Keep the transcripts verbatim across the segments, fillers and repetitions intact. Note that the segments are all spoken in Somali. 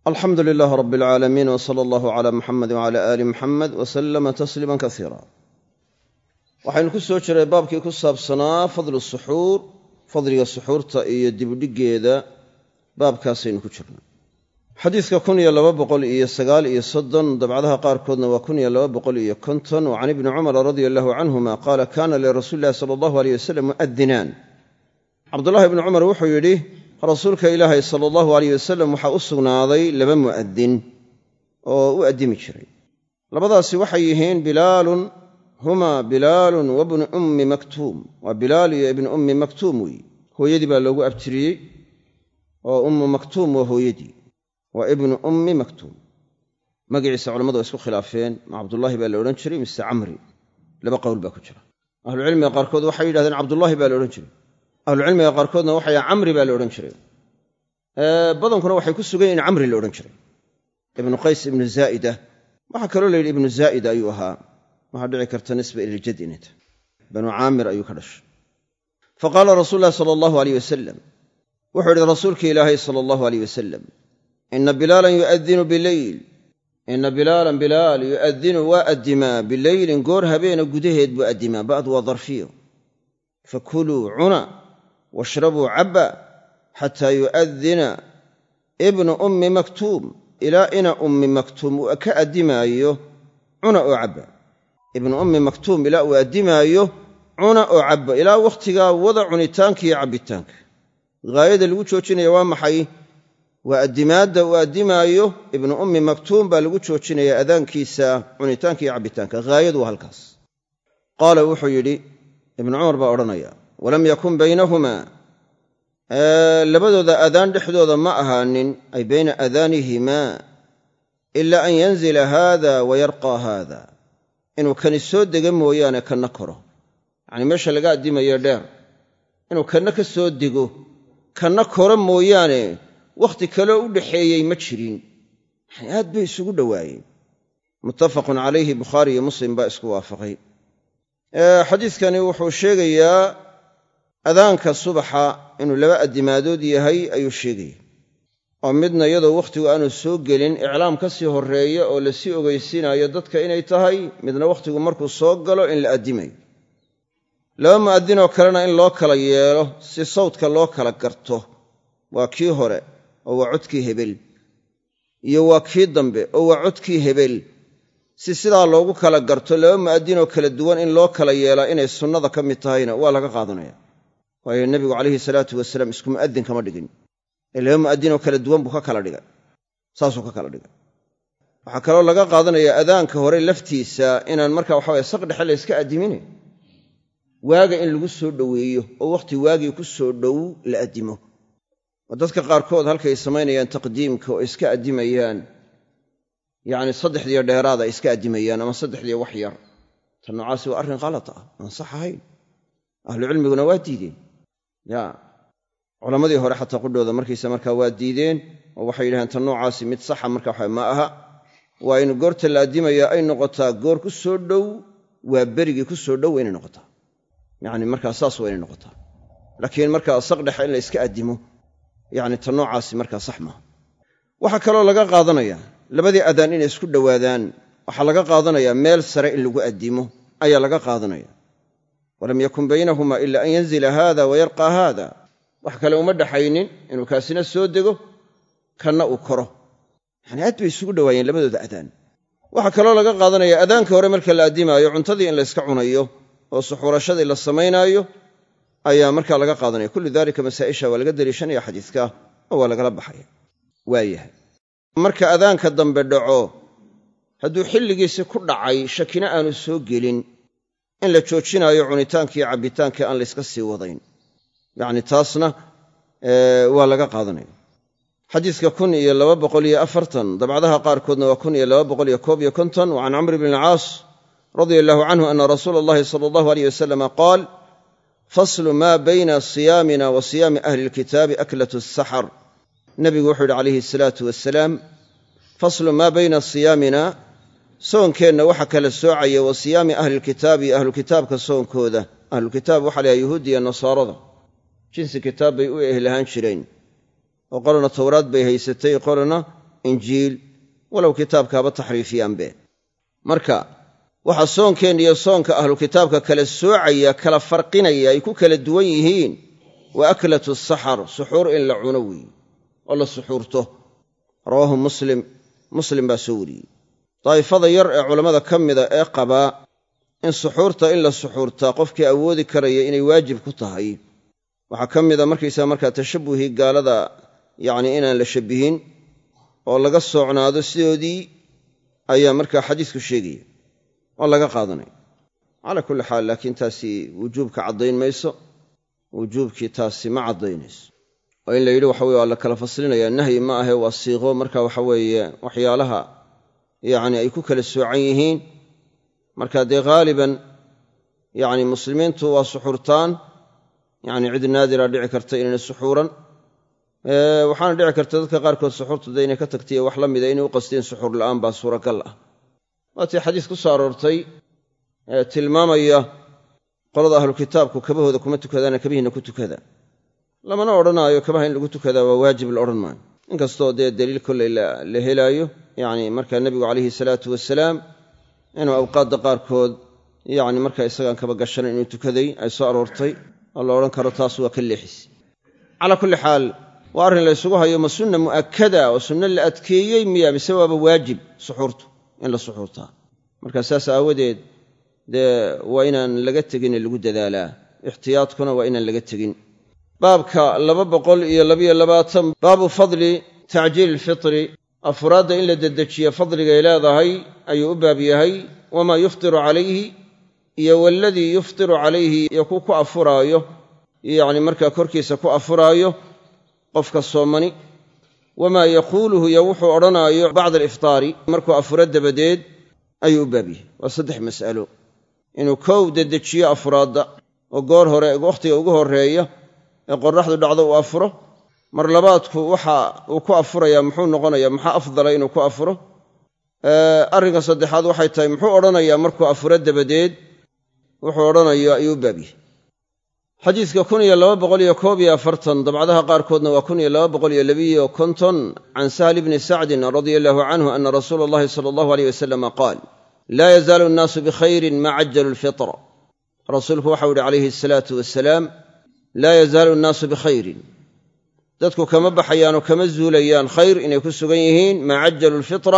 alxamdu lilaahi rabi alcaalamiin w sala allahu calaa muxamedi wcala aali muxamed wa sallama tasliiman kasiira waxaynu ku soo jiray baabkii ku saabsanaa fadlu suxuur fadliga suxuurta iyo dibudhiggeeda baabkaasaynu ku jirnay xadiidka kun iyo laba boqol iyo sagaal iyo soddon dabcadaha qaarkoodna waa kun iyo laba boqol iyo konton wa can ibni cumara radia allahu canhuma qaala kaana lirasuuli illahi sala allahu aleyh wasalam mu'adinaan cabdullahi ibni cumar wuxuu yidhi rasuulka ilaahay sala allahu aleyh wasalam waxaa u sugnaaday laba mu'adin oo u addimi jiray labadaasi waxay yihiin bilaalun humaa bilaalun wabnu ummi maktuum waa bilaal iyo ibnu ummi maktuum weeye hooyadii baa loogu abtiriyey oo ummu maktuum waa hooyadii waa ibnu ummi maktuum magaciisa culammadu waa isku khilaafeen ma cabdullaahi baa la odhan jiray mise camri laba qowl baa ku jira ahlucilmiga qaarkood waxay yidhahdeen cabdullaahi baa la odhan jiray ahlucilmiga qaarkoodna waxay camri baa la odhan jiray badankuna waxay ku sugan yihin camri la odhan jiray ibnu qays ibnu zaa'ida waxaa kaloo la yidhi ibnu zaa'ida ayuu ahaa waxaa dhici karta nisba ilaljad inay tahay banu caamir ayuu ka dhashay faqaala rasuulu llahi sala allahu aleyh wasalam wuxuu yidhi rasuulka ilaahay sala allahu aleyh wasalam ina bilaalan yu'adinu bileyl ina bilaalan bilaal yu'adinu waa addimaa bileylin goor habeena gudaheed buu addimaa ba'd waa darfiyo fakuluu cuna washrabuu cabba xataa yu'adina ibnu ummi maktuum ilaa ina ummi maktuum uu ka addimaayo cuna oo cabba ibnu ummi maktuum ilaa uu addimaayo cuna oo cabba ilaa wakhtigaa wada cunitaanka iyo cabbitaanka ghaayada lagu joojinaya waa maxay waa addimaadda uu addimaayo ibnu ummi maktuum baa lagu joojinaya adaankiisa cunitaanka iyo cabbitaanka ghaayadu waa halkaas qaala wuxuu yidhi ibnu cumar baa odhanaya walam yakun baynahumaa labadooda adaan dhexdooda ma ahaanin ay bayna adaanihimaa ilaa an yanzila haada wa yarqaa haada inuu kani soo dega mooyaane kanna koro yacnii meesha laga addimayo dheer inuu kanna ka soo dego kanna koro mooyaane wakhti kaleo u dhaxeeyey ma jirin yani aad bay isugu dhowaayeen muttafaqun calayhi bukhaari iyo muslim baa isku waafaqay xadiidkani wuxuu sheegayaa adaanka subaxa inuu laba addimaadood yahay ayuu sheegaya oo midna iyadoo wakhtigu aanu soo gelin iclaam ka sii horreeya oo lasii ogeysiinayo dadka inay tahay midna wakhtigu markuu soo galo in la addimayo laba mu'adinoo kalena in loo kala yeelo si sawdka loo kala garto waa kii hore oo waa codkii hebel iyo waa kii dambe oo waa codkii hebel si sidaa loogu kala garto laba mu'adinoo kala duwan in loo kala yeelaa inay sunnada ka mid tahayna waa laga qaadanaya waayo nebigu calayhi salaatu wasalaam isku mu'adin kama dhigin ee laba mu'adinoo kala duwan buu ka kala dhigay saasuu ka kala dhigay waxaa kaloo laga qaadanayaa adaanka hore laftiisa inaan markaa waxa waye saq dhexe la yska addimine waaga in lagu soo dhoweeyo oo wakhti waagii ku soo dhow la addimo oo dadka qaarkood halkay samaynayaan taqdiimka oo iska addimayaan yacni saddexdiiyo dheeraad ay iska addimayaan ama saddexdiiyo wax yar ta noocaasi waa arrin khalata ah aan sax ahayn ahlucilmiguna waa diideen ya culammadii hore xataa qudhooda markaysa markaa waa diideen oo waxay yidhahdeen ta noocaasi mid saxa marka waxa ma aha waa in goorta la addimaya ay noqotaa goor ku soo dhow waa berigii ku soo dhow waa inay noqotaa yacni markaa saas waa inay noqotaa laakiin markaa saqdhexa in la iska addimo yacni ta noocaasi markaa sax maaha waxaa kaloo laga qaadanayaa labadii adaan inay isku dhowaadaan waxaa laga qaadanayaa meel sare in lagu addimo ayaa laga qaadanaya walam yakun baynahumaa ila an yanzila haada wa yarqaa haada wax kale uma dhaxaynin inuu kaasina soo dego kanna uu koro yani aad bay isugu dhowaayeen labadooda adaan waxaa kaloo laga qaadanaya adaanka hore marka la addimaayo cuntadii in la yska cunayo oo suxuurashadii la samaynaayo ayaa markaa laga qaadanaya kullu daalika masaa'isha waa laga daliishanaya xadiiska oo waa lagala baxaya waayahay marka adaanka dambe dhaco hadduu xilligiisi ku dhacay shakina aanu soo gelin in la joojinaayo cunitaanka iyo cabbitaanka aan layska sii wadayn yacni taasna waa laga qaadanaya xadiiska kun iyo laba boqol iyo afartan dabcadaha qaarkoodna waa kun iyo laba boqol iyo koob iyo konton wa can camr bni alcaas radia allahu canhu ana rasuula allahi sala allahu aleyh wasalama qaal faslu maa bayna siyaamina wa siyaami ahli lkitaabi aklatu asaxar nebigu wuxuu yidhi calayhi asalaatu wasalaam faslu maa bayna siyaamina soonkeenna waxa kala soocaya wa siyaami ahlilkitaabi iyo ahlukitaabka soonkooda ahlulkitaab waxa layahay yuhuudiya nasaarada jinsi kitaab bay u ehlahaan jireen oo qolana towraad bay haysatay qolana injiil walow kitaabka haba taxriifiyaanbe marka waxa soonkeenna iyo soonka ahlu kitaabka kala soocaya kala farqinaya ay ku kala duwan yihiin wa aklatu saxar suxuur in la cuno weeye oo la suxuurto rawaahu muslim muslim baa soo wariyey daa'ifada yar ee culammada ka mida ee qabaa in suxuurta in la suxuurtaa qofkii awoodi karaya inay waajib ku tahay waxaa ka mida markaysaa markaa tashabbuhii gaalada yacni inaan la shabbihin oo laga soocnaado sidoodii ayaa markaa xadiisku sheegaya oo laga qaadanaya calaa kulli xaal laakiin taasi wujuubka caddayn mayso wujuubkii taasi ma caddaynayso oo in la yidhi waxa weye waa la kala faslinaya nahyi ma ahe waa siiqo marka waxa weeye waxyaalaha yacni ay ku kala soocan yihiin marka dee haaliban yacni muslimiintu waa suxuurtaan yacni cid naadira dhici karta inayna suxuuran waxaana dhici karta dadka qaarkood suxuurtu dee inay ka tagtay wax la mida inay u qasteen suxuur la'aan baa suuragal ah waatii xadiis ku soo aroortay tilmaamaya qolada ahlu kitaabku kabahooda kuma tukadaana kabihiinna ku tukada lamana odhanaayo kabaha in lagu tukadaa waa waajib la odhan maayo inkastoo dee daliil kolley la helaayo yacni markaa nebigu calayhi salaatu wasalaam inuu awqaadda qaarkood yacni markaa isagaan kaba gashanan inuu tukaday ay soo aroortay oo la odhan karo taas waa ka leexis calaa kulli xaal waa arrin la ysugu hayo ma sunna mu'akkada oo sunno la adkeeyey miya mise waaba waajib suxuurtu in la suxuurtaa marka saas aawadeed dee waa inaan laga tegin ee lagu dadaalaa ixtiyaadkuna waa inaan laga tegin baabka laba boqol iyo labiyo labaatan baabu fadli tacjiili alfitri afuraadda in la dedejiya fadligay leedahay ayuu u baab yahay wamaa yuftiru calayhi iyo waladii yuftiru calayhi iyo ku ku afuraayo yacni markaa korkiisa ku afuraayo qofka soomani wamaa yaquuluhu iyo wuxuu odhanaayo bacda aliftaari markuu afuro dabadeed ayuu u baab yahay waa saddex mas'alo inuu kow dedejiyo afuraadda oo goor hore wakhtiga ugu horreeya ee qorraxdu dhacdo uu afuro mar labaadku waxa uu ku afurayaa muxuu noqonayaa maxaa afdala inuu ku afuro arrinka saddexaad waxay tahay muxuu odhanayaa markuu afuro dabadeed wuxuu odhanayo ayuu u baab yahay xadiiska kun iyo laba boqol iyo koob iyo afartan dabcadaha qaarkoodna waa kun iyo laba boqol iyo labiyo konton can sahli bni sacdin radia allahu canhu ana rasuula allahi sala allahu aleyh wasalama qaal laa yazaalu annaasu bikhayrin maa cajalu alfitra rasuulku waxau yihi calayhi asalaatu wasalaam laa yazaalu annaasu bikhayrin dadku kama baxayaanoo kama zuulayaan khayr inay ku sugan yihiin maa cajalu alfitra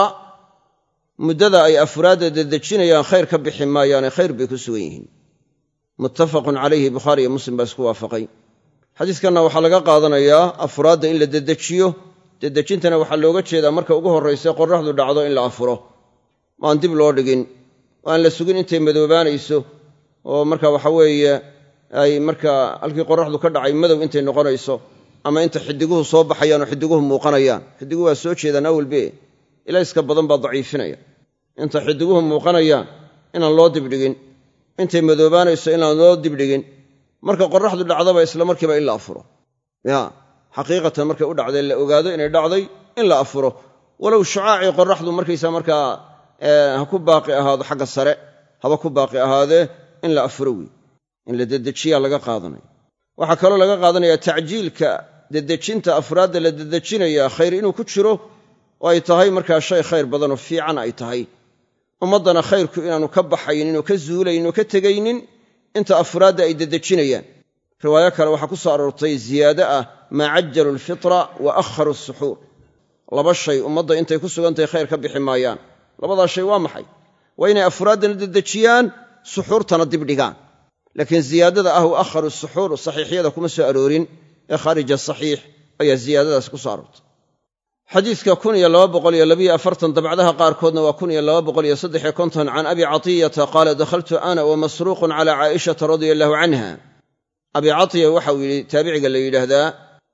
muddada ay afuraadda dedejinayaan khayr ka bixi maayaane khayr bay ku sugan yihiin muttafaqun calayhi bukhaari iyo muslim baa isku waafaqay xadiiskanna waxaa laga qaadanayaa afuraadda in la dedejiyo dedejintana waxaa looga jeedaa marka ugu horraysa qorraxdu dhacdo in la afuro maan dib loo dhigin oo aan la sugin intay madoobaanayso oo marka waxa weeye ay markaa halkii qorraxdu ka dhacay madow intay noqonayso ama inta xidiguhu soo baxayaan oo xidiguhu muuqanayaan xidiguhu waa soo jeedaan awalbe ilayska badan baa daciifinaya inta xidiguhu muuqanayaan inaan loo dibdhigin intay madoobaanayso inaan loo dibdhigin marka qorraxdu dhacdaba isla markiiba in la afuro ya xaqiiqatan markay u dhacday la ogaado inay dhacday in la afuro walow shucaacii qorraxdu markaysa markaa ha ku baaqi ahaado xagga sare haba ku baaqi ahaadee in la afuro wey in la dedejiyaa laga qaadanaya waxaa kaloo laga qaadanaya tacjiilka dedejinta afraadda la dedejinayaa khayr inuu ku jiro oo ay tahay markaa shay khayr badanoo fiican ay tahay ummaddana khayrku inaanu ka baxaynin oo ka zuulaynin oo ka tegaynin inta afraadda ay dedejinayaan riwaayo kale waxaa ku soo aroortay ziyaado ah maa cajalu alfitra wa akharu asuxuur laba shay ummadda intay ku sugantahay khayr ka bixi maayaan labadaa shay waa maxay waa inay afraaddana dedejiyaan suxuurtana dibdhigaan laakiin ziyaadada ah wa akharu suxuur saxiixyada kuma soo aroorin ee khaarija saxiix ayaa ziyaadadaas ku soo aroortay xadiiska kun iyo laba boqol iyo labiyo afartan dabcadaha qaarkoodna waa kun iyo laba boqol iyo saddex iyo konton can abi catiyata qaala dakhaltu ana wa masruuqun cala caa'ishata radia allahu canha abi catiya waxau yidhi taabiciga la yidhaahdaa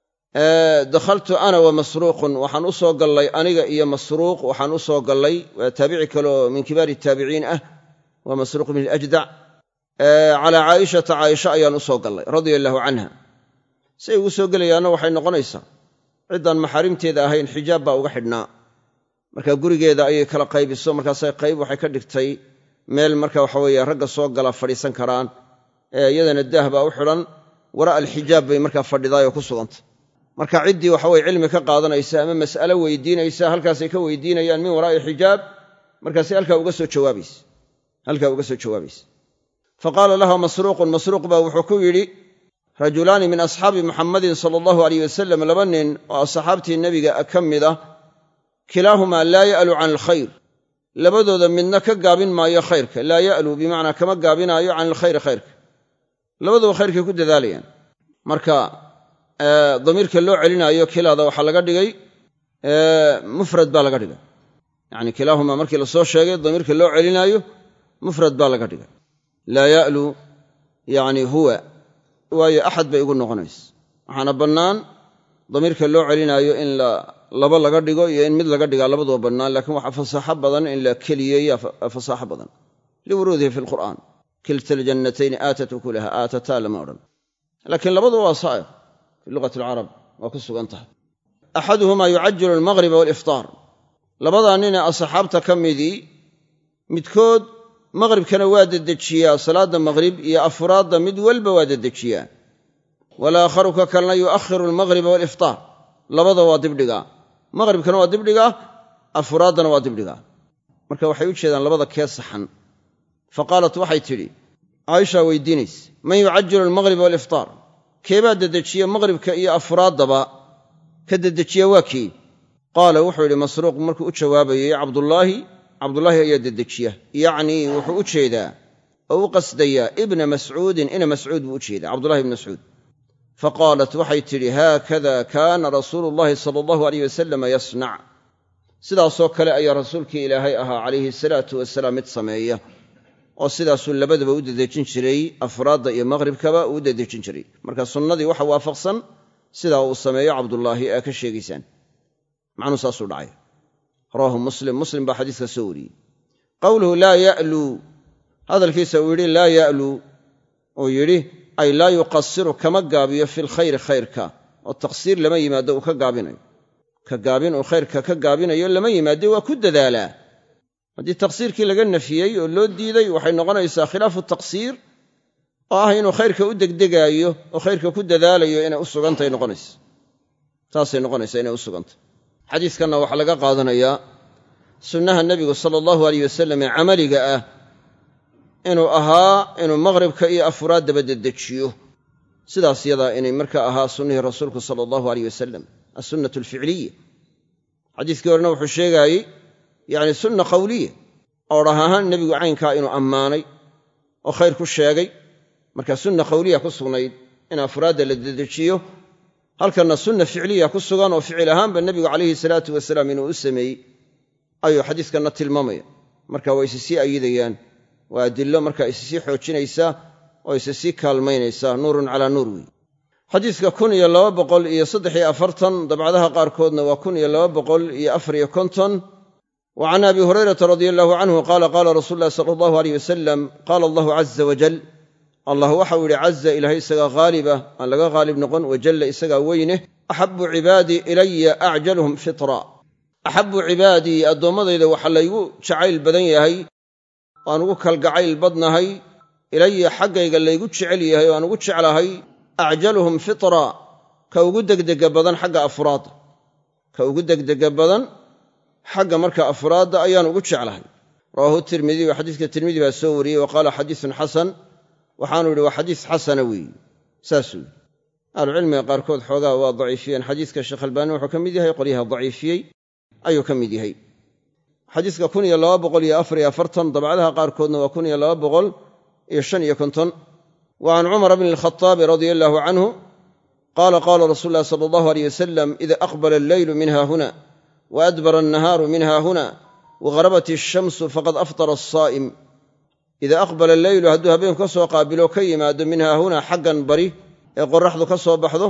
dakhaltu ana wa masruuqun waxaan u soo gallay aniga iyo masruuq waxaan u soo gallay waa taabici kaleoo min kibaari taabiciin ah waa masruuq min alajdac calaa caa'ishata caaisha ayaan u soo gallay radia allahu canha say ugu soo gelayaanna waxay noqonaysaa ciddaan maxaarimteeda ahayn xijaab baa uga xidhnaa marka gurigeeda ayay kala qaybiso markaasay qayb waxay ka dhigtay meel marka waxa weeye ragga soo gala fadhiisan karaan ee iyadana daah baa u xidhan wara alxijaab bay markaa fadhidaayoo ku sugantay marka ciddii waxa weye cilmi ka qaadanaysa ama mas'alo weydiinaysa halkaasay ka weydiinayaan min waraa'i xijaab markaasay halkaa uga soo jawaabaysa halkaa uga soo jawaabaysa faqaala laha masruuqun masruuq baa wuxuu ku yidhi rajulaani min asxaabi muxammadin sala allahu alayh wasalam laba nin oo asxaabtii nebiga ka mid ah kilaahumaa laa ya'lu can alkhayr labadooda midna ka gaabin maayo khayrka laa ya'lu bimacnaa kama gaabinaayo can alkhayri khayrka labaduba khayrkay ku dadaalayaan marka damiirka loo celinaayo kilaada waxaa laga dhigay mufrad baa laga dhigay yacni kilaahumaa markii la soo sheegay damiirka loo celinaayo mufrad baa laga dhigay laa ya'lu yacni huwa waayo axad bay ugu noqonaysa waxaana bannaan damiirka loo celinaayo in laba laga dhigo iyo in mid laga dhigaa labaduba bannaan laakiin waxaa fasaaxo badan in la keliyeeya fasaaxo badan liwuruudihi fi lqur'aan kilta aljannatayni aatat ukulaha aatataa lama odhan laakiin labaduba waa saa'iq fi lugati alcarab waa ku sugan tahay axaduhumaa yucajilu almagriba waaliftaar labadaa ninee asxaabta ka midii midkood maqribkana waa dedejiyaa salaadda maqrib iyo afuraadda mid walba waa dedejiyaa walaakharu ka kalena yu'akhiru almagriba waaliftaar labada waa dibdhigaa maqribkana waa dibdhigaa afuraaddana waa dibdhigaa marka waxay u jeedaan labada kee saxan fa qaalat waxay tidhi caaishaa weydiinayse man yucajilu almagriba waaliftaar keebaa dedejiya maqribka iyo afuraaddaba ka dedejiya waa kii qaala wuxuu yidhi masruuq markuu u jawaabayey cabdullaahi cabdullaahi ayaa dedejiya yacnii wuxuu u jeedaa oo u qasdayaa ibna mascuudin ina mascuud buu u jeedaa cabdullahi ibn mascuud faqaalat waxay tidhi haakada kaana rasuulu llahi sala allahu alayh wasalama yasnac sidaasoo kale ayaa rasuulkii ilaahay ahaa calayhi salaatu wasalaam mid sameeya oo sidaasuu labadaba u dedejin jiray afraadda iyo maqhribkaba uu u dedejin jiray marka sunnadii waxa waafaqsan sidaa uu sameeyo cabdullaahi ee ka sheegaysaan macnuu saasuu dhacay rawaahu muslim muslim baa xadiiska soo wariyey qowluhu laa ya'luu hadalkiisa uu yidhi laa ya'luu uu yidhi ay laa yuqasiru kama gaabiyo fi lkhayri khayrka oo taqsiir lama yimaado uu ka gaabinayo ka gaabin uu khayrka ka gaabinayo lama yimaade waa ku dadaalaa haddii taqsiirkii laga nafiyey oo loo diiday waxay noqonaysaa khilaafu taqsiir oo ah inuu khayrka u degdegaayo oo khayrka ku dadaalayo inay u sugantahay noqonaysa taasay noqonaysaa inay u sugantay xadiiskanna waxaa laga qaadanayaa sunnaha nebigu sala allahu alayh wasalam ee camaliga ah inuu ahaa inuu maqhribka iyo afuraaddaba dedejiyo sidaas yadaa inay markaa ahaa sunnihii rasuulku sala allahu alayh wasalam assunnatu alficliya xadiiskii horena wuxuu sheegaayey yacni sunna qawliya oo dhah ahaan nebigu caynkaa inuu ammaanay oo khayr ku sheegay marka sunna qawliya ku sugnayd in afuraadda la dedejiyo halkanna sunna ficliya ku sugan oo ficil ahaanba nebigu calayhi salaatu wasalaam inuu u sameeyey ayuu xadiiskanna tilmaamaya marka waa isi sii ayidayaan waa adillo markaa isi sii xoojinaysaa oo isi sii kaalmaynaysaa nuurun calaa nuur wey xadiiska kun iyo laba boqol iyo saddex iyo afartan dabcadaha qaarkoodna waa kun iyo laba boqol iyo afar iyo konton wa can abi hurayrata radia allahu canhu qaala qaala rasuulu llahi sala allahu alayh wasalam qaala allahu caza wajal allah waxau yidhi caza ilaahay isagaa haalibah aan laga haalib noqon wajalla isagaa weyne axabu cibaadii ilaya acjaluhum fitra axabu cibaadii addoommadayda waxaa laygu jacayl badan yahay waan ugu kalgacayl badnahay ilaya xaggayga laygu jecel yahay oo aan ugu jeclahay acjaluhum fitra ka ugu degdega badan xagga afraadda ka ugu degdega badan xagga marka afraadda ayaan ugu jeclahay rawaahu tirmidi wa xadiiska tirmidi baa soo wariyey wa qaala xadiisun xasan waxaanu yidhi waa xadiis xasana weeye saasuu yidhi ahlucilmiga qaarkood xoogaa waa daciifiyeen xadiiska sheekh albaani wuxuu ka mid yahay qolyaha daciifiyey ayuu ka mid yahay xadiiska kun iyo laba boqol iyo afar iyo afartan dabcadaha qaarkoodna waa kun iyo laba boqol iyo shan iyo konton wa can cumara bni alkhataabi radia allaahu canhu qaala qaala rasuulu llahi sala allahu aleyh wasalam ida aqbala alleylu min haahuna wa adbara annahaaru min haahuna wagarabat ishamsu faqad aftara asaa'im ida aqbala alleylu hadduu habeenku ka soo qaabilo ka yimaado min haahuna xaggan bari ee qorraxdu ka soo baxdo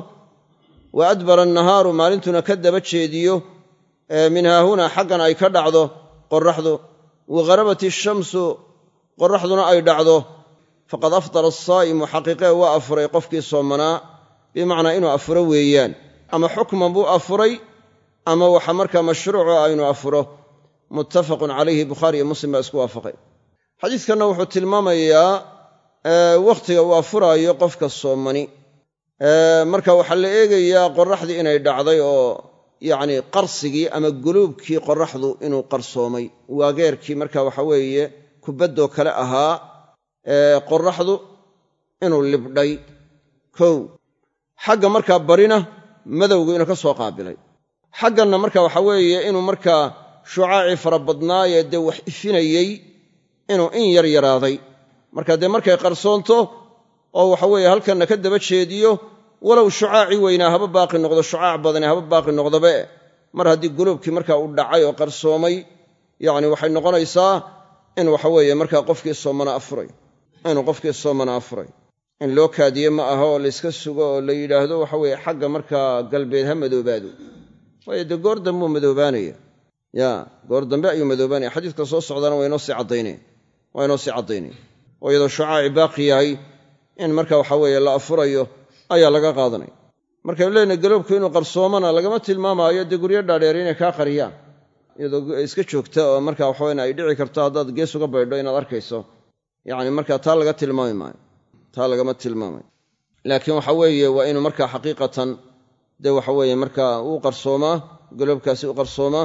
wa adbara annahaaru maalintuna ka daba jeediyo ee min haahuna xaggan ay ka dhacdo qorraxdu wagarabat ishamsu qorraxduna ay dhacdo faqad aftara asaa'imu xaqiiqee waa afuray qofkii soomanaa bimacnaa inuu afuro weeyaan ama xukman buu afuray ama waxa markaa mashruuco ah inuu afuro muttafaqun calayhi bukhaari iyo muslim baa isku waafaqay xadiiskanna wuxuu tilmaamayaa wakhtiga uu afuraayo qofka soomani marka waxaa la eegayaa qorraxdii inay dhacday oo yacni qarsigii ama guluubkii qorraxdu inuu qarsoomay waageerkii marka waxa weeye kubaddoo kale ahaa ee qorraxdu inuu libdhay kow xagga markaa barina madowgu inuu ka soo qaabilay xagganna marka waxa weeye inuu markaa shucaacii fara badnaayee dee wax ifinayey inuu in yar yaraaday marka dee markay qarsoonto oo waxa weeye halkanna ka daba jeediyo walow shucaacii weynaa haba baaqi noqdo shucaac badani haba baaqi noqdobe mar haddii guluubkii markaa uu dhacay oo qarsoomay yacni waxay noqonaysaa in waxa weeye markaa qofkii soomana afuray inuu qofkii soomana afuray in loo kaadiye ma aha oo layska sugo oo la yidhaahdo waxa weeye xagga markaa galbeed ha madoobaado waayo dee goor dambuu madoobaanaya ya goor dambe ayuu madoobaanaya xadiidka soo socdana waa inoo sii caddaynaya waa inoo sii caddaynaya oo iyadoo shucaaci baaqi yahay in marka waxa weeye la afurayo ayaa laga qaadanaya markaynu leenahay galoobku inuu qarsoomana lagama tilmaamaayo dee guryo dhaadheer inay kaa qariyaan iyadoo iska joogta oo marka waxaweyn ay dhici karto haddaad gees uga baydho inaad arkayso yacni marka taa laga tilmaami maayo taa lagama tilmaamayo laakiin waxa weeye waa inuu markaa xaqiiqatan dee waxa weeye markaa uu qarsoomaa galoobkaasi u qarsoomaa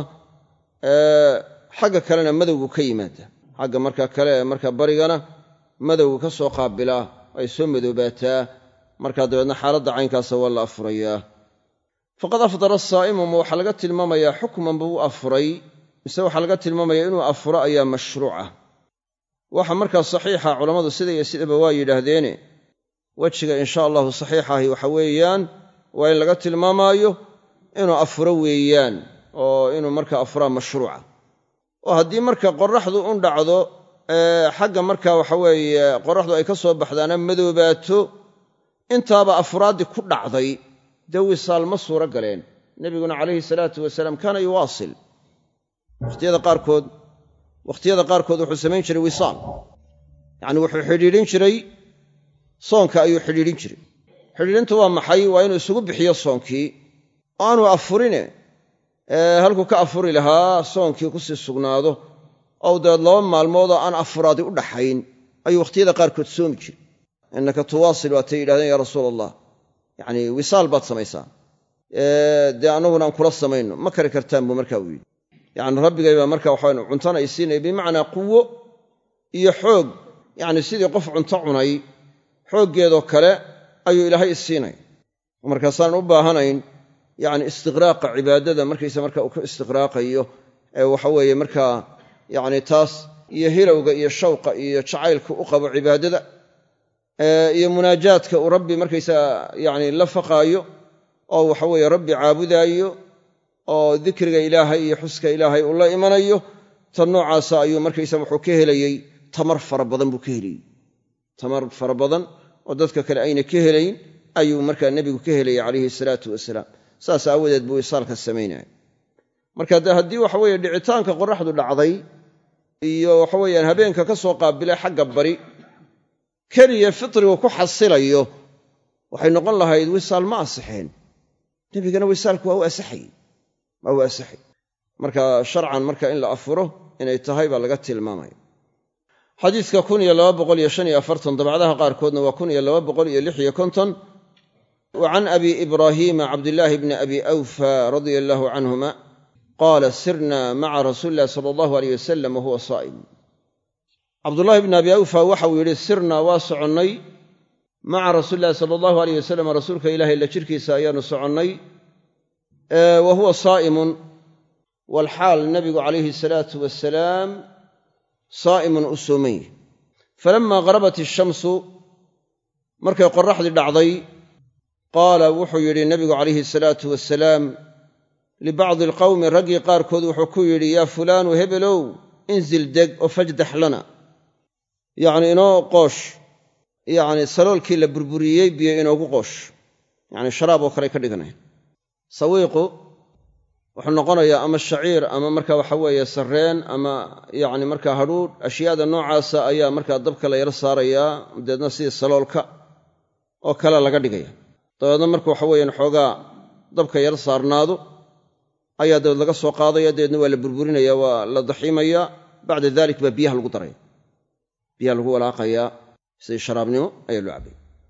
xagga kalena madowgu ka yimaada xagga markaa kale marka barigana madowgu ka soo qaabilaa ay soo madoobaataa markaa dabeedna xaaladda caynkaasa waa la afurayaa faqad afdara asaa'imu ma waxaa laga tilmaamayaa xukman buu u afuray mise waxaa laga tilmaamayaa inuu afuro ayaa mashruuca waxa markaa saxiixa culammadu sida iyo sidaba waa yidhaahdeene wejiga insha allahu saxiixahi waxa weeyaan waa in laga tilmaamaayo inuu afuro weeyaan oo inuu markaa afuraa mashruuca oo haddii marka qorraxdu un dhacdo xagga markaa waxa weeye qorraxdu ay ka soo baxdaana madoobaato intaaba afuraaddii ku dhacday dee wisaal ma suuro galeen nebiguna calayhi salaatu wasalaam kaana yuwaasil wakhtiyada qaarkood wakhtiyada qaarkood wuxuu samayn jiray wisaal yacni wuxuu xidhiidhin jiray soonka ayuu xidhiidhin jiray xidhiidhintu waa maxay waa inuu isugu bixiyo soonkii oo aanu afurine halkuu ka afuri lahaa soonkii ku sii sugnaado oo dabeed laba maalmoodoo aan afuraadi u dhaxayn ayuu wakhtiyada qaarkood soomi jiray innaka tuwaasil waatay yidhahdeen yaa rasuula allah yacni wisaal baad samaysaa dee annaguna aan kula samayno ma kari kartaan buu markaa u yidhi yacni rabbigay baa marka waxaan cuntana ay siinaya bimacnaa quwo iyo xoog yacni sidii qof cunto cunay xooggeedoo kale ayuu ilaahay isiinaya markaasaan u baahanayn yacni istiqraaqa cibaadada markaysa marka uu ka istiqraaqayo ee waxa weeye markaa yacni taas iyo hilowga iyo shawqa iyo jacaylka u qabo cibaadada iyo munaajaadka uu rabbi markaysaa yacni la faqaayo oo waxa weeye rabbi caabudaayo oo dikriga ilaahay iyo xuska ilaahay uu la imanayo tan noocaasa ayuu markaysa wuxuu ka helayey tamar fara badan buu ka helayey tamar fara badan oo dadka kale ayna ka helayn ayuu markaa nebigu ka helayay calayhi salaatu wasalaam saas aawadeed buu wisaalka samaynaya marka de haddii waxa weeye dhicitaanka qorraxdu dhacday iyo waxa weeyaan habeenka ka soo qaabilay xagga bari keliya fitrigu ku xasilayo waxay noqon lahayd wisaal ma asixeen nebigana wisaalku waa u asaxay waa u asaxay marka sharcan marka in la afuro inay tahay baa laga tilmaamaya xadiidka kun iyo laba boqol iyo shan iyo afartan dabcadaha qaarkoodna waa kun iyo laba boqol iyo lix iyo konton wa can abi ibraahiima cabdillaahi bni abi awfa radia allaahu canhuma qaala sirna maca rasuuli illahi sala allahu aleyh wasalam wahuwa saa'im cabdullaahi bni abi awfa waxauu yidhi sirnaa waa soconnay maca rasuuli illahi sala allahu aleyh wasalam rasuulka ilaahay la jirkiisa ayaanu soconnay wa huwa saa'imun walxaal nabigu calayhi salaatu wasalaam saa'imun u sooman yahy falammaa gharabat ishamsu markay qorraxdii dhacday qaala wuxuu yidhi nabigu calayhi salaatu wasalaam libacdi alqawmi raggii qaarkood wuxuu ku yidhi yaa fulaanu hebelow inzil deg oo fajdax lana yacni inoo qoosh yacni saloolkii la burburiyey biyo inoogu qoosh yacni sharaab oo kale ka dhiganaya sawiiqu wuxuu noqonayaa ama shaciir ama marka waxa weeye sarreen ama yacni markaa hadhuudh ashyaada noocaasa ayaa markaa dabka la yaro saarayaa dabeedna sidii saloolka oo kale laga dhigaya dabeedna marka waxa weeyaan xoogaa dabka yaro saarnaado ayaa dabeed laga soo qaadaya dabeedna waa la burburinaya waa la daxiimaya bacda dalik baa biyaha lagu daraya biyaha lagu walaaqayaa sidii sharaabnimo ayaa loo cabaya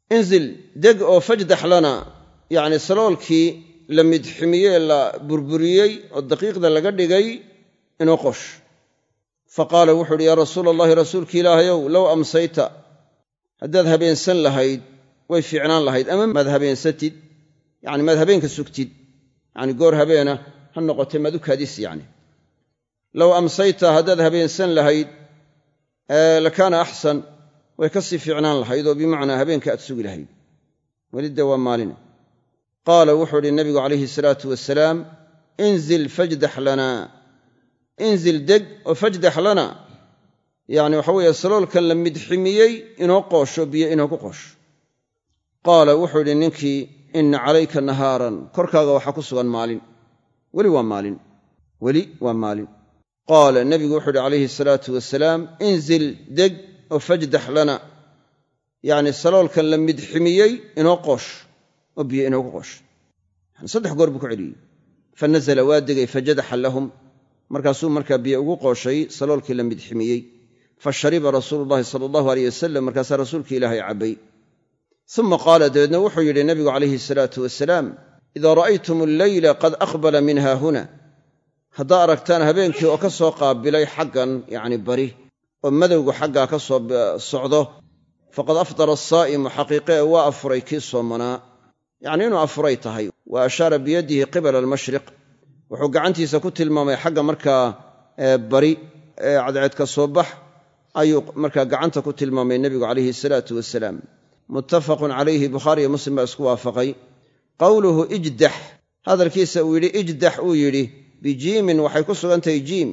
inzil deg oo fajdax lana yacni saloolkii la midximiyey la burburiyey oo daqiiqda laga dhigay inoo qosh faqaala wuxuu uhi yaa rasuula allahi rasuulki ilaahayow low amsayta haddaad habeensan lahayd way fiicnaan lahayd ama maad habeensatid yani maad habeenka sugtid yani goor habeena ha noqotay maad u kaadis yani low amsayta haddaad habeensan lahayd lakaana axsan way ka sii fiicnaan lahayd oo bimacnaa habeenka aad sugi lahayd welidda waa maalina qaala wuxuu idhi nabigu calayhi salaatu wasalaam inzil fajdax lana inzil deg oo fajdax lana yani waxa weeye saloolkan la midximiyey inoo qoosho biyo inoo ku qoosho qaala wuxuu idhi ninkii inna calayka nahaaran korkaaga waxaa ku sugan maalin weli waa maalin weli waa maalin qaala nebigu wuxuu idhi calayhi salaatu wasalaam inzil deg oo fajdax lana yacni saloolkan la midximiyey inoo qoosh oo biyo inoogu qoosh yani saddex goor buu ku celiyey fa nazala waa degay fajadaxa lahum markaasuu markaa biyo ugu qooshay saloolkii la midximiyey fa shariba rasuulu llahi sala allahu aleyh wasalam markaasaa rasuulkii ilaahay cabbay uma qaala dabeedna wuxuu yidhi nebigu calayhi salaatu wasalaam idaa ra'aytum alleyla qad aqbala min haahuna haddaa aragtaan habeenkii oo ka soo qaabilay xaggan yacni bari oo madowgu xaggaa ka soo socdo faqad afdara asaa'imu xaqiiqe ee waa afuray kii soomanaa yacni inuu afuray tahay wa ashaara biyadihi qibala almashriq wuxuu gacantiisa ku tilmaamay xagga markaa bari ee cadceedka soo bax ayuu markaa gacanta ku tilmaamay nebigu calayhi salaatu wasalaam muttafaqun calayhi bukhaariyo muslim baa isku waafaqay qowluhu ijdax hadalkiisa uu yidhi ijdax uu yidhi bijiimin waxay ku sugan tahay jiim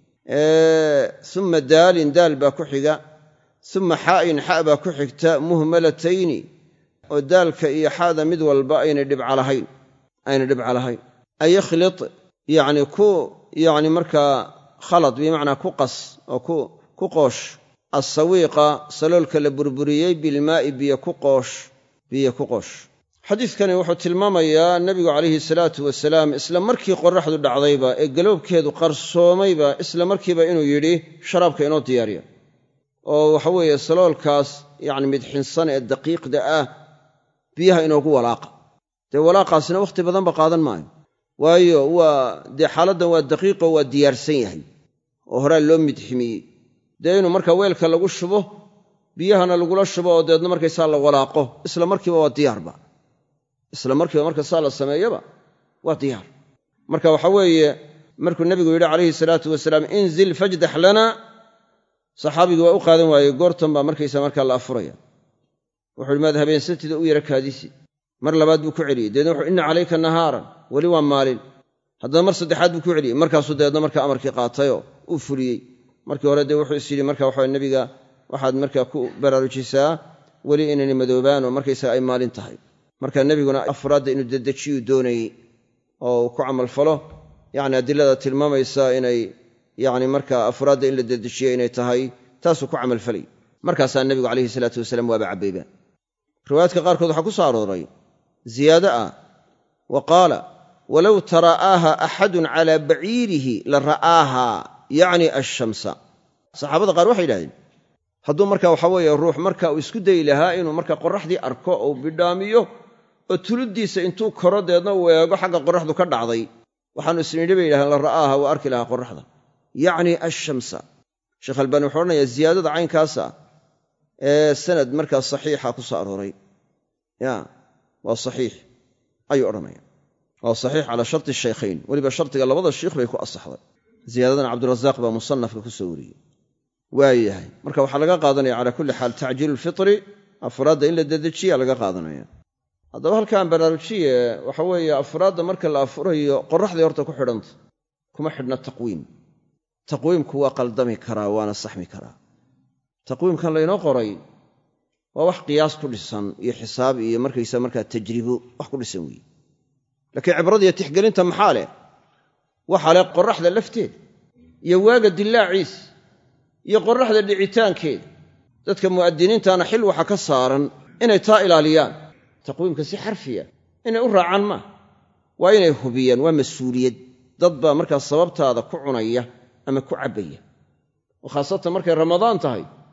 uma daalin daal baa ku xiga uma xaa'in xa' baa ku xigta muhmalatayni oo daalka iyo xaada mid walba aynay dhibca lahayn aynay dhibca lahayn ay ikhlit yacni ku yacni markaa khalad bimacnaa ku qas oo ku ku qoosh assawiiqa saloolka la burburiyey bilmaa'i biyo ku qoosh biyo ku qoosh xadiidkani wuxuu tilmaamayaa nebigu calayhi salaatu wasalaam isla markii qorraxdu dhacdayba ee galoobkeedu qarsoomayba isla markiiba inuu yidhi sharaabka inoo diyaariya oo waxa weeye saloolkaas yacni midxinsan ee daqiiqda ah biyaha inoogu walaaqa dee walaaqaasina wakhti badanba qaadan maayo waayo waa dee xaaladdan waa daqiiqo waa diyaarsan yahay oo horaa loo midximiyey dee inuu markaa weelka lagu shubo biyahana lagula shubo oo deedna markaysaa la walaaqo isla markiiba waa diyaarba isla markiiba marka saa la sameeyaba waa diyaar marka waxa weeye markuu nebigu yidhi calayhi salaatu wasalaam inzil fajdax lana saxaabigii waa u qaadan waayey goortan baa markaysa markaa la afuraya wuxu uhi maad habeensatida u yara kaadisi mar labaad buu ku celiyey deedna wuxuu inna calayka nahaaran weli waa maalin haddana mar saddexaad buu ku celiyey markaasuu dabeedna markaa amarkii qaatayoo uu fuliyey markii hore dee wuxuu is yidhi marka waxa nebiga waxaad markaa ku baraarujisaa weli inaynay madoobaan oo markaysaga ay maalin tahay marka nebiguna afraadda inuu dedejiyuu doonayey oo uu ku camalfalo yacni adilada tilmaamaysa inay yacni markaa afraadda in la dedejiyo inay tahay taasuu ku camalfalay markaasaa nebigu calayhi salaatu wasalaam waaba cabbayba riwaayaadka qaarkood waxaa ku soo arooray ziyaado ah wa qaala walow tara'aaha axadun calaa baciirihi la ra'aaha yacni ashamsa saxaabada qaar waxay yidhahdeen hadduu marka waxa weeye ruux marka uu isku dayi lahaa inuu marka qorraxdii arko oo bidhaamiyo oo tuluddiisa intuu koro deedna uu eego xagga qorraxdu ka dhacday waxaanu isnidhi bay yidhahdeen la ra'aaha waa arki lahaa qorraxda yacni ashamsa sheekh albaani wuxuu odhanayaa ziyaadada caynkaasa ee sanad markaa saxiixa ku soo arooray ya waa saxiix ayuu odhanaya waa saxiix calaa sharti shaykhayn weliba shartiga labada shiikh bay ku asaxday ziyaadadan cabdirasaaq baa musanafka ku soo wariyey waayahay marka waxaa laga qaadanaya calaa kulli xaal tacjiilu lfitri afraadda in la dedejiya laga qaadanaya haddaba halkaan baraarujiye waxa weeye afraadda marka la afurayo qorraxday horta ku xidhanta kuma xidhna taqwiim taqwiimku waa qaldami karaa waana saxmi karaa taqwiimkan laynoo qoray waa wax qiyaas ku dhisan iyo xisaab iyo markaysa markaa tajribo wax ku dhisan weeye laakiin cibradiiyo tixgelinta maxaa leh waxaa leh qorraxda lafteeda iyo waaga dillaaciis iyo qorraxda dhicitaankeeda dadka mu'adiniintaana xil waxa ka saaran inay taa ilaaliyaan taqwiimka si xarfiya inay u raacaan maa waa inay hubiyaan waa mas-uuliyad dad baa markaa sababtaada ku cunaya ama ku cabbaya oo khaasatan markay ramadaan tahay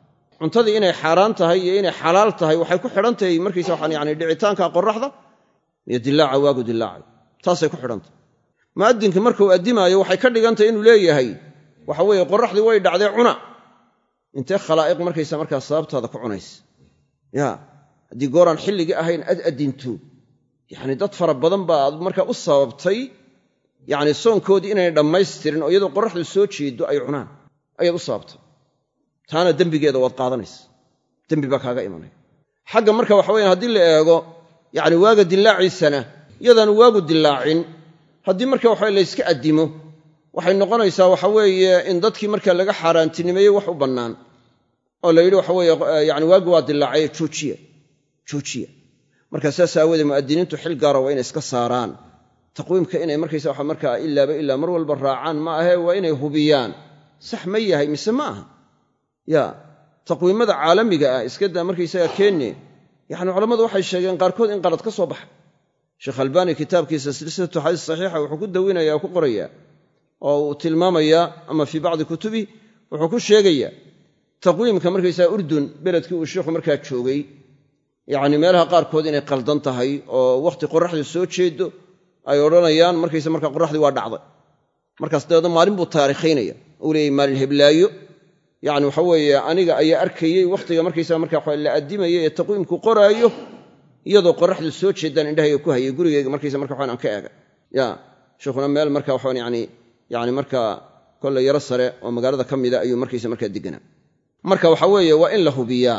cuntadii inay xaaraan tahay iyo inay xalaal tahay waxay ku xidhan tahay markaysa waxaan yani dhicitaanka qorraxda iyo dilaaca waagu dilaacay taasay ku xidhan tahay mu'adinka markuu addimaayo waxay ka dhigan tahay inuu leeyahay waxa weeye qorraxdii way dhacday cuna intee khalaa'iq markaysa markaa sababtaada ku cunaysa ya haddii gooraan xilligii ahayn ad addinto yacni dad fara badan baa aad markaa u sababtay yacni soonkoodii inaynay dhammaystirin oo iyadoo qorraxdu soo jeedo ay cunaan ayaad u sababtay taana dembigeeda waad qaadanaysa dembi baa kaaga imanaya xagga marka waxa weyaan haddii la eego yacni waaga dilaaciisana iyadaan waagu dilaacin haddii marka waxa layska addimo waxay noqonaysaa waxa weeye in dadkii marka laga xaaraantinimeeyey wax u bannaan oo la yidhi waxa weeye yani waagi waa dilaacay joojiya joojiya marka saas aawoodee mu'adiniintu xil gaara waa inay iska saaraan taqwiimka inay markaysa waxa markaa ilaaba ilaa mar walba raacaan ma ahe waa inay hubiyaan sax ma yahay mise ma aha ya taqwiimada caalamiga ah iska daa markaysaga keenne yani culammadu waxay sheegeen qaarkood in qalad ka soo baxa sheekh albaani kitaabkiisa silsilatu xadiis saxiixa wuxuu ku dawinaya ku qorayaa oo uu tilmaamayaa ama fii bacdi kutubi wuxuu ku sheegayaa taqwiimka markaysaga urdun beledkii uu sheikhu markaa joogay yacni meelaha qaarkood inay qaldan tahay oo wakhti qorraxdu soo jeedo ay odhanayaan markaysa markaa qorraxdii waa dhacday markaas dabeedna maalin buu taariikhaynaya uu leeyahy maalin heblaayo yacni waxa weeye aniga ayaa arkayey wakhtiga markaysaa markaa la addimayay ee taqwiimku qoraayo iyadoo qorraxdu soo jeedaan indhahayga ku hayay gurigayga markaysa marka waxaan aan ka eegay ya sheikhuna meel marka waxaan yani yani markaa kolle yaro sare oo magaalada ka mida ayuu markaysa markaa deganaa marka waxa weeye waa in la hubiyaa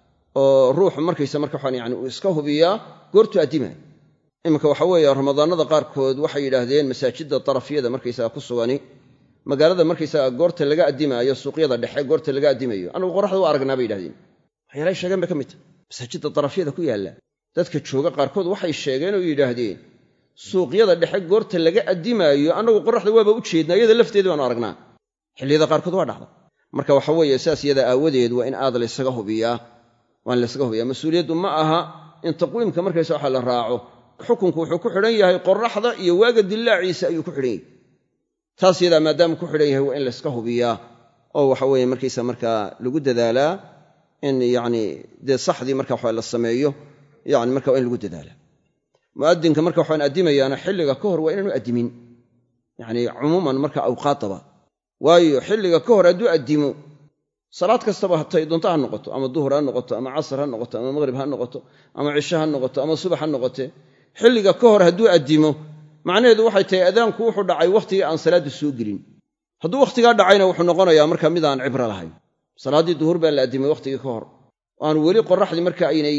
oo ruuxu markaysa marka waxaan yani uu iska hubiyaa goortuu addimaya iminka waxa weeye ramadaanada qaarkood waxay yidhaahdeen masaajidda darafyada markaysaga ku sugani magaalada markaysaga goorta laga addimaayo suuqyada dhexe goorta laga addimayo anagu qorraxda u aragnaa bay yidhahdeen waxyaalahay sheegeen bay ka mid tahay masaajidda darafyada ku yaalla dadka jooga qaarkood waxay sheegeen oo yidhaahdeen suuqyada dhexe goorta laga addimaayo annagu qorraxda waaba u jeednaa iyada lafteedii baanu aragnaa xilliyada qaarkood waa dhacda marka waxa weeye saas iyada aawadeed waa in aad laysaga hubiyaa waa in laysaga hubiyaa mas-uuliyaddu ma aha in taqwiimka markaysa waxa la raaco xukunku wuxuu ku xidhan yahay qorraxda iyo waaga dilaaciisa ayuu ku xidhan yahay taas yadaa maadaama ku xidhan yahay waa in layska hubiyaa oo waxa weeye markaysa markaa lagu dadaalaa in yacni dee saxdii marka waxa la sameeyo yani marka waa in lagu dadaalaa mu'adinka marka waxaan addimayaana xilliga ka hor waa inaanu addimin yani cumuuman marka awqaadaba waayo xilliga ka hor hadduu addimo salaad kastaba hatay doonto ha noqoto ama duhur ha noqoto ama casr ha noqoto ama maqrib ha noqoto ama cisho ha noqoto ama subax ha noqote xilliga ka hor hadduu addimo macnaheedu waxay tahay adaanku wuxuu dhacay wakhtigii aan salaaddu soo gelin hadduu wakhtigaa dhacayna wuxuu noqonayaa marka mid aan cibro lahayn salaaddii duhur baa la addimay wakhtigii ka hor aan weli qorraxdii marka aynay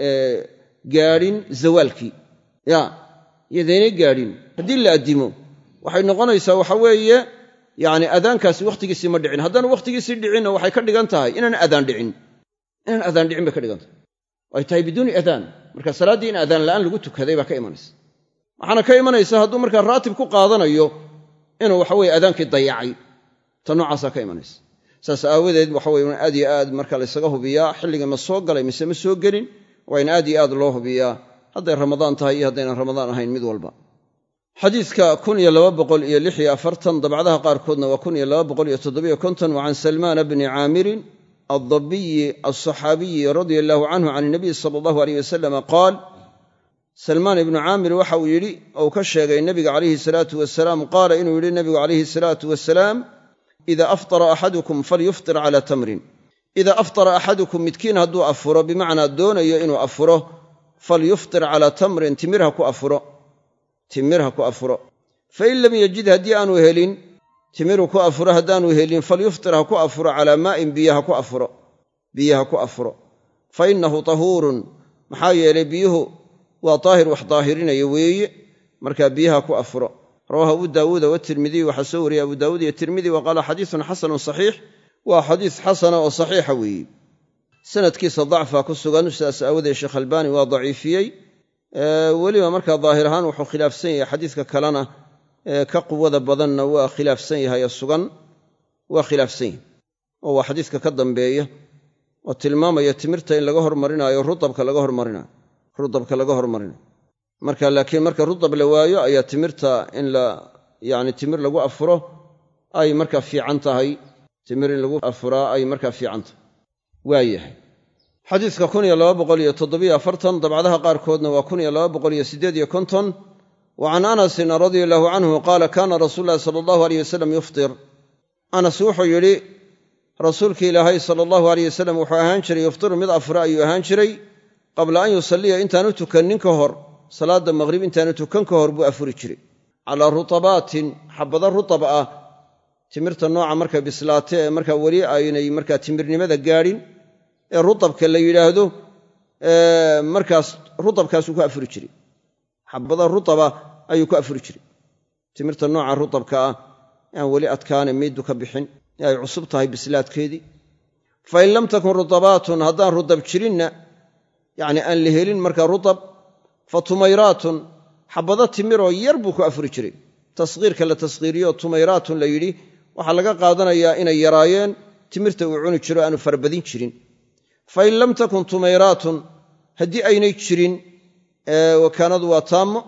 gaadhin zawaalkii ya iyadaynay gaadhin haddii la addimo waxay noqonaysaa waxa weeye yacni adaankaasi wakhtigiisii ma dhicin haddaanu wakhtigiisii dhicinna waxay ka dhigan tahay inaan adaan dhicin inaan adaan dhicin bay ka dhigan tahay ay tahay biduuni adaan marka salaaddii in adaan la'aan lagu tukaday baa ka imanaysa waxaana ka imanaysa hadduu markaa raatib ku qaadanayo inuu waxa weye adaankii dayacay ta noocaasaa ka imanaysa saas aawadeed waxa weye aad iyo aad marka laysaga hubiyaa xilliga ma soo galay mise ma soo gelin waa in aad iyo aad loo hubiyaa hadday ramadaan tahay iyo haddaynan ramadaan ahayn mid walba xadiidka kun iyo laba boqol iyo lix iyo afartan dabcadaha qaarkoodna waa kun iyo laba boqol iyo toddobiyo konton wa can salmaana bni caamirin aldabiyi alsaxaabiyi radia allahu canhu can inabiy sala allahu aleyh wasalama qaal salmaan ibnu caamir waxa uu yidhi ou ka sheegay nebiga calayhi salaatu wasalaam qaala inuu yidhi nebigu calayhi salaatu wasalaam ida aftara axadukum falyuftir cala tamrin ida aftara axadukum midkiin hadduu afuro bimacnaa doonayo inuu afuro falyuftir calaa tamrin timir ha ku afuro timir ha ku afuro fain lam yajid haddii aanu helin timiru ku afuro haddaanu helin falyuftir ha ku afuro calaa maa'in biyo ha ku afuro biyo ha ku afuro fa innahu tahuurun maxaa yeelay biyuhu waa daahir wax daahirinaya weeye markaa biyaha ku afuro rawaahu abu daawuuda watirmidiy waxaa soo wariyey abu daawuud iyo tirmidi wa qaala xadiisun xasanun saxiix waa xadiis xasana oo saxiixa weeye sanadkiisa dacfa ku sugan sidaas aawadeed sheekh albaani waa daciifiyey weliba markaa daahir ahaan wuxuu khilaafsan yahay xadiiska kalena ka quwada badanna waa khilaafsan yahay ee sugan waa khilaafsan yahay oo waa xadiiska ka dambeeya oo tilmaamaya timirta in laga hormarinaayo rudabka laga hormarinayo rudabka laga hormarinayo marka laakiin marka rudab la waayo ayaa timirta in la yani timir lagu afuro ay markaa fiican tahay timir in lagu afuraa ay markaa fiican tahay waayahay xadiiska kun iyo laba boqol iyo toddobiyo afartan dabcadaha qaarkoodna waa kun iyo laba boqol iyo siddeed iyo konton wa can anasin radia allahu canhu qaala kaana rasuulu llahi sala allahu aleyh wasalam yuftir anas wuxuu yidhi rasuulkii ilaahay sala allahu aleyh wasalam wuxuu ahaan jiray yuftiru mid afura ayuu ahaan jiray qabla an yusalliya intaanu tukannin ka hor salaadda maqhrib intaanu tukan ka hor buu afuri jiray calaa rutabaatin xabbado rutab ah timirta nooca marka bislaate ee markaa weli aynay markaa timirnimada gaadhin ee rutabka la yidhaahdo markaas rutabkaasuu ku afuri jiray xabbada rutaba ayuu ku afuri jiray timirta nooca rutabka ah aan weli adkaane miiddu ka bixin ee ay cusub tahay bislaadkeedii fa in lam takun rutabaatun haddaan rutab jirinna yacni aan la helin markaa rutab fa tumayraatun xabbado timiroo yar buu ku afuri jiray tasqiirka la tasqiiriyo tumayraatun la yidhi waxaa laga qaadanayaa inay yaraayeen timirta uu cuni jiro aanu farabadin jirin fa in lam takun tumayraatun haddii aynay jirin wakaanadu waa taammo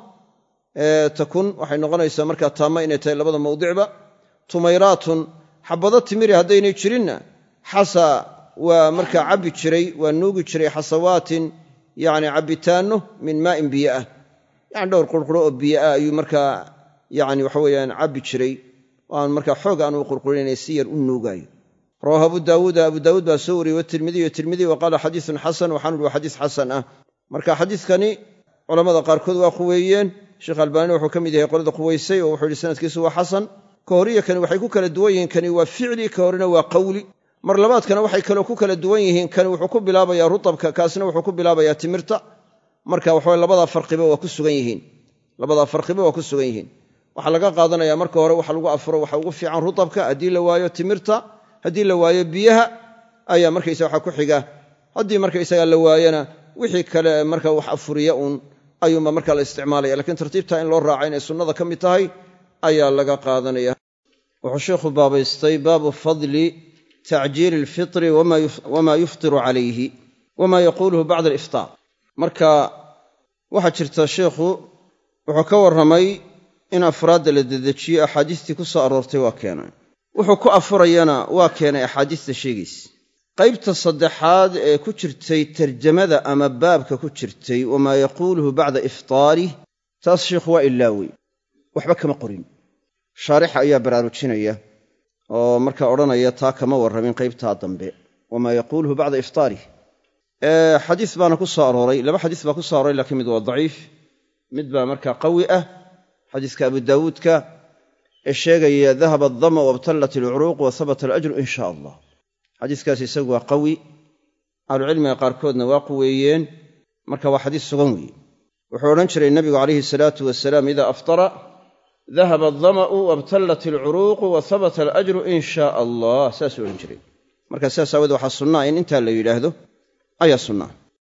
takun waxay noqonaysaa markaa taammo inay tahay labada mawdicba tumayraatun xabbado timiri haddaynay jirinna xasa waa markaa cabbi jiray waa nuugi jiray xasawaatin yacni cabbitaanno min maa'in biyo ah yacni dhowr qurquro oo biyo ah ayuu markaa yacni waxa weeyaan cabbi jiray aan markaa xoog aan u qurqurinay si yar u nuugaayo rawaahu abu daawuuda abu daawuud baa soo wariyey watirmidiy tirmidi wa qaala xadiisun xasan waxaanu ihi waa xadiis xasan ah marka xadiiskani culammada qaarkood waa quweeyeen sheekh albaanina wuxuu ka mid yahay qolada quwaysay oo wuxuu yidhi sanadkiisu waa xasan ka horiyo kani waxay ku kala duwan yihiin kani waa ficli ka horina waa qawli mar labaadkana waxay kaloo ku kala duwan yihiin kani wuxuu ku bilaabayaa rutabka kaasina wuxuu ku bilaabayaa timirta marka waxaway labadaa farqiba waa ku sugan yihiin labadaa farqiba waa ku sugan yihiin waxaa laga qaadanayaa marka hore waxa lagu afuro waxa ugu fiican rutabka haddii la waayo timirta haddii la waayo biyaha ayaa markaysa waxa ku xiga haddii markaysaga la waayona wixii kale marka wax afuriya uun ayuunba markaa la isticmaalaya lakiin tartiibta in loo raaca inay sunnada ka mid tahay ayaa laga qaadanaya wuxuu sheikhu baabaystay baabu fadli tacjiili alfitri wamaa yuftiru calayhi wamaa yaquuluhu bacda aliftaar marka waxaa jirta sheikhu wuxuu ka warramay in afraadda la dedejiyo axaadiistii ku soo aroortay waa keenay wuxuu ku afurayana waa keenay axaadiista sheegaysa qaybta saddexaad ee ku jirtay tarjamada ama baabka ku jirtay wamaa yaquuluhu bacda iftaarih taas sheikhu waa ilaawey waxba kama qorin shaarixa ayaa baraarujinaya oo markaa odhanaya taa kama warramin qaybtaa dambe wamaa yaquuluhu bacda iftaarih xadiis baana ku soo arooray laba xadiis baa ku soo arooray laakiin mid waa daciif mid baa markaa qawi ah xadiiska abu daawuudka ee sheegaya dahaba adama wabtallat alcuruuq wa habata alajru in sha allah xadiiskaas isagu waa qawi ahlucilmiga qaarkoodna waa quweeyeen marka waa xadiis sugan weeye wuxuu odhan jiray nebigu calayhi salaatu wasalaam idaa aftara dahaba adama'u wabtallat alcuruuqu wa habata alajru in shaa allah saasuu odhan jiray marka sidaas aawoodee waxaa sunnaa in intaa la yidhaahdo ayaa sunnaa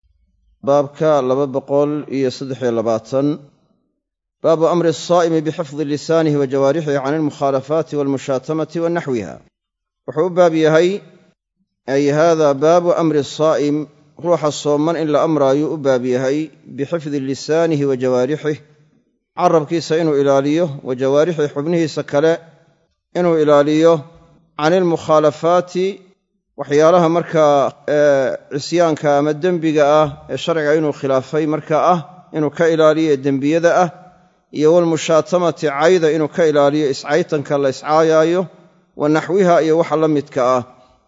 baabka laba boqol iyo saddexiyo labaatan baabu amri asaa'imi bixifdi lisaanihi wa jawaarixihi can almukhaalafaati waalmushaatamati wa naxwiha wuxuu u baab yahay ay haadaa baabu amri asaa'im ruuxa sooman in la amraayuu u baab yahay bixifdi lisaanihi wa jawaarixih carabkiisa inuu ilaaliyo wa jawaarixih xubnihiisa kale inuu ilaaliyo can ilmukhaalafaati waxyaalaha markaa cisyaanka ama dembiga ah ee sharciga inuu khilaafay markaa ah inuu ka ilaaliyo ee dembiyada ah iyo walmushaatamati cayda inuu ka ilaaliyo iscaytanka la iscaayaayo wa naxwiha iyo waxa la midka ah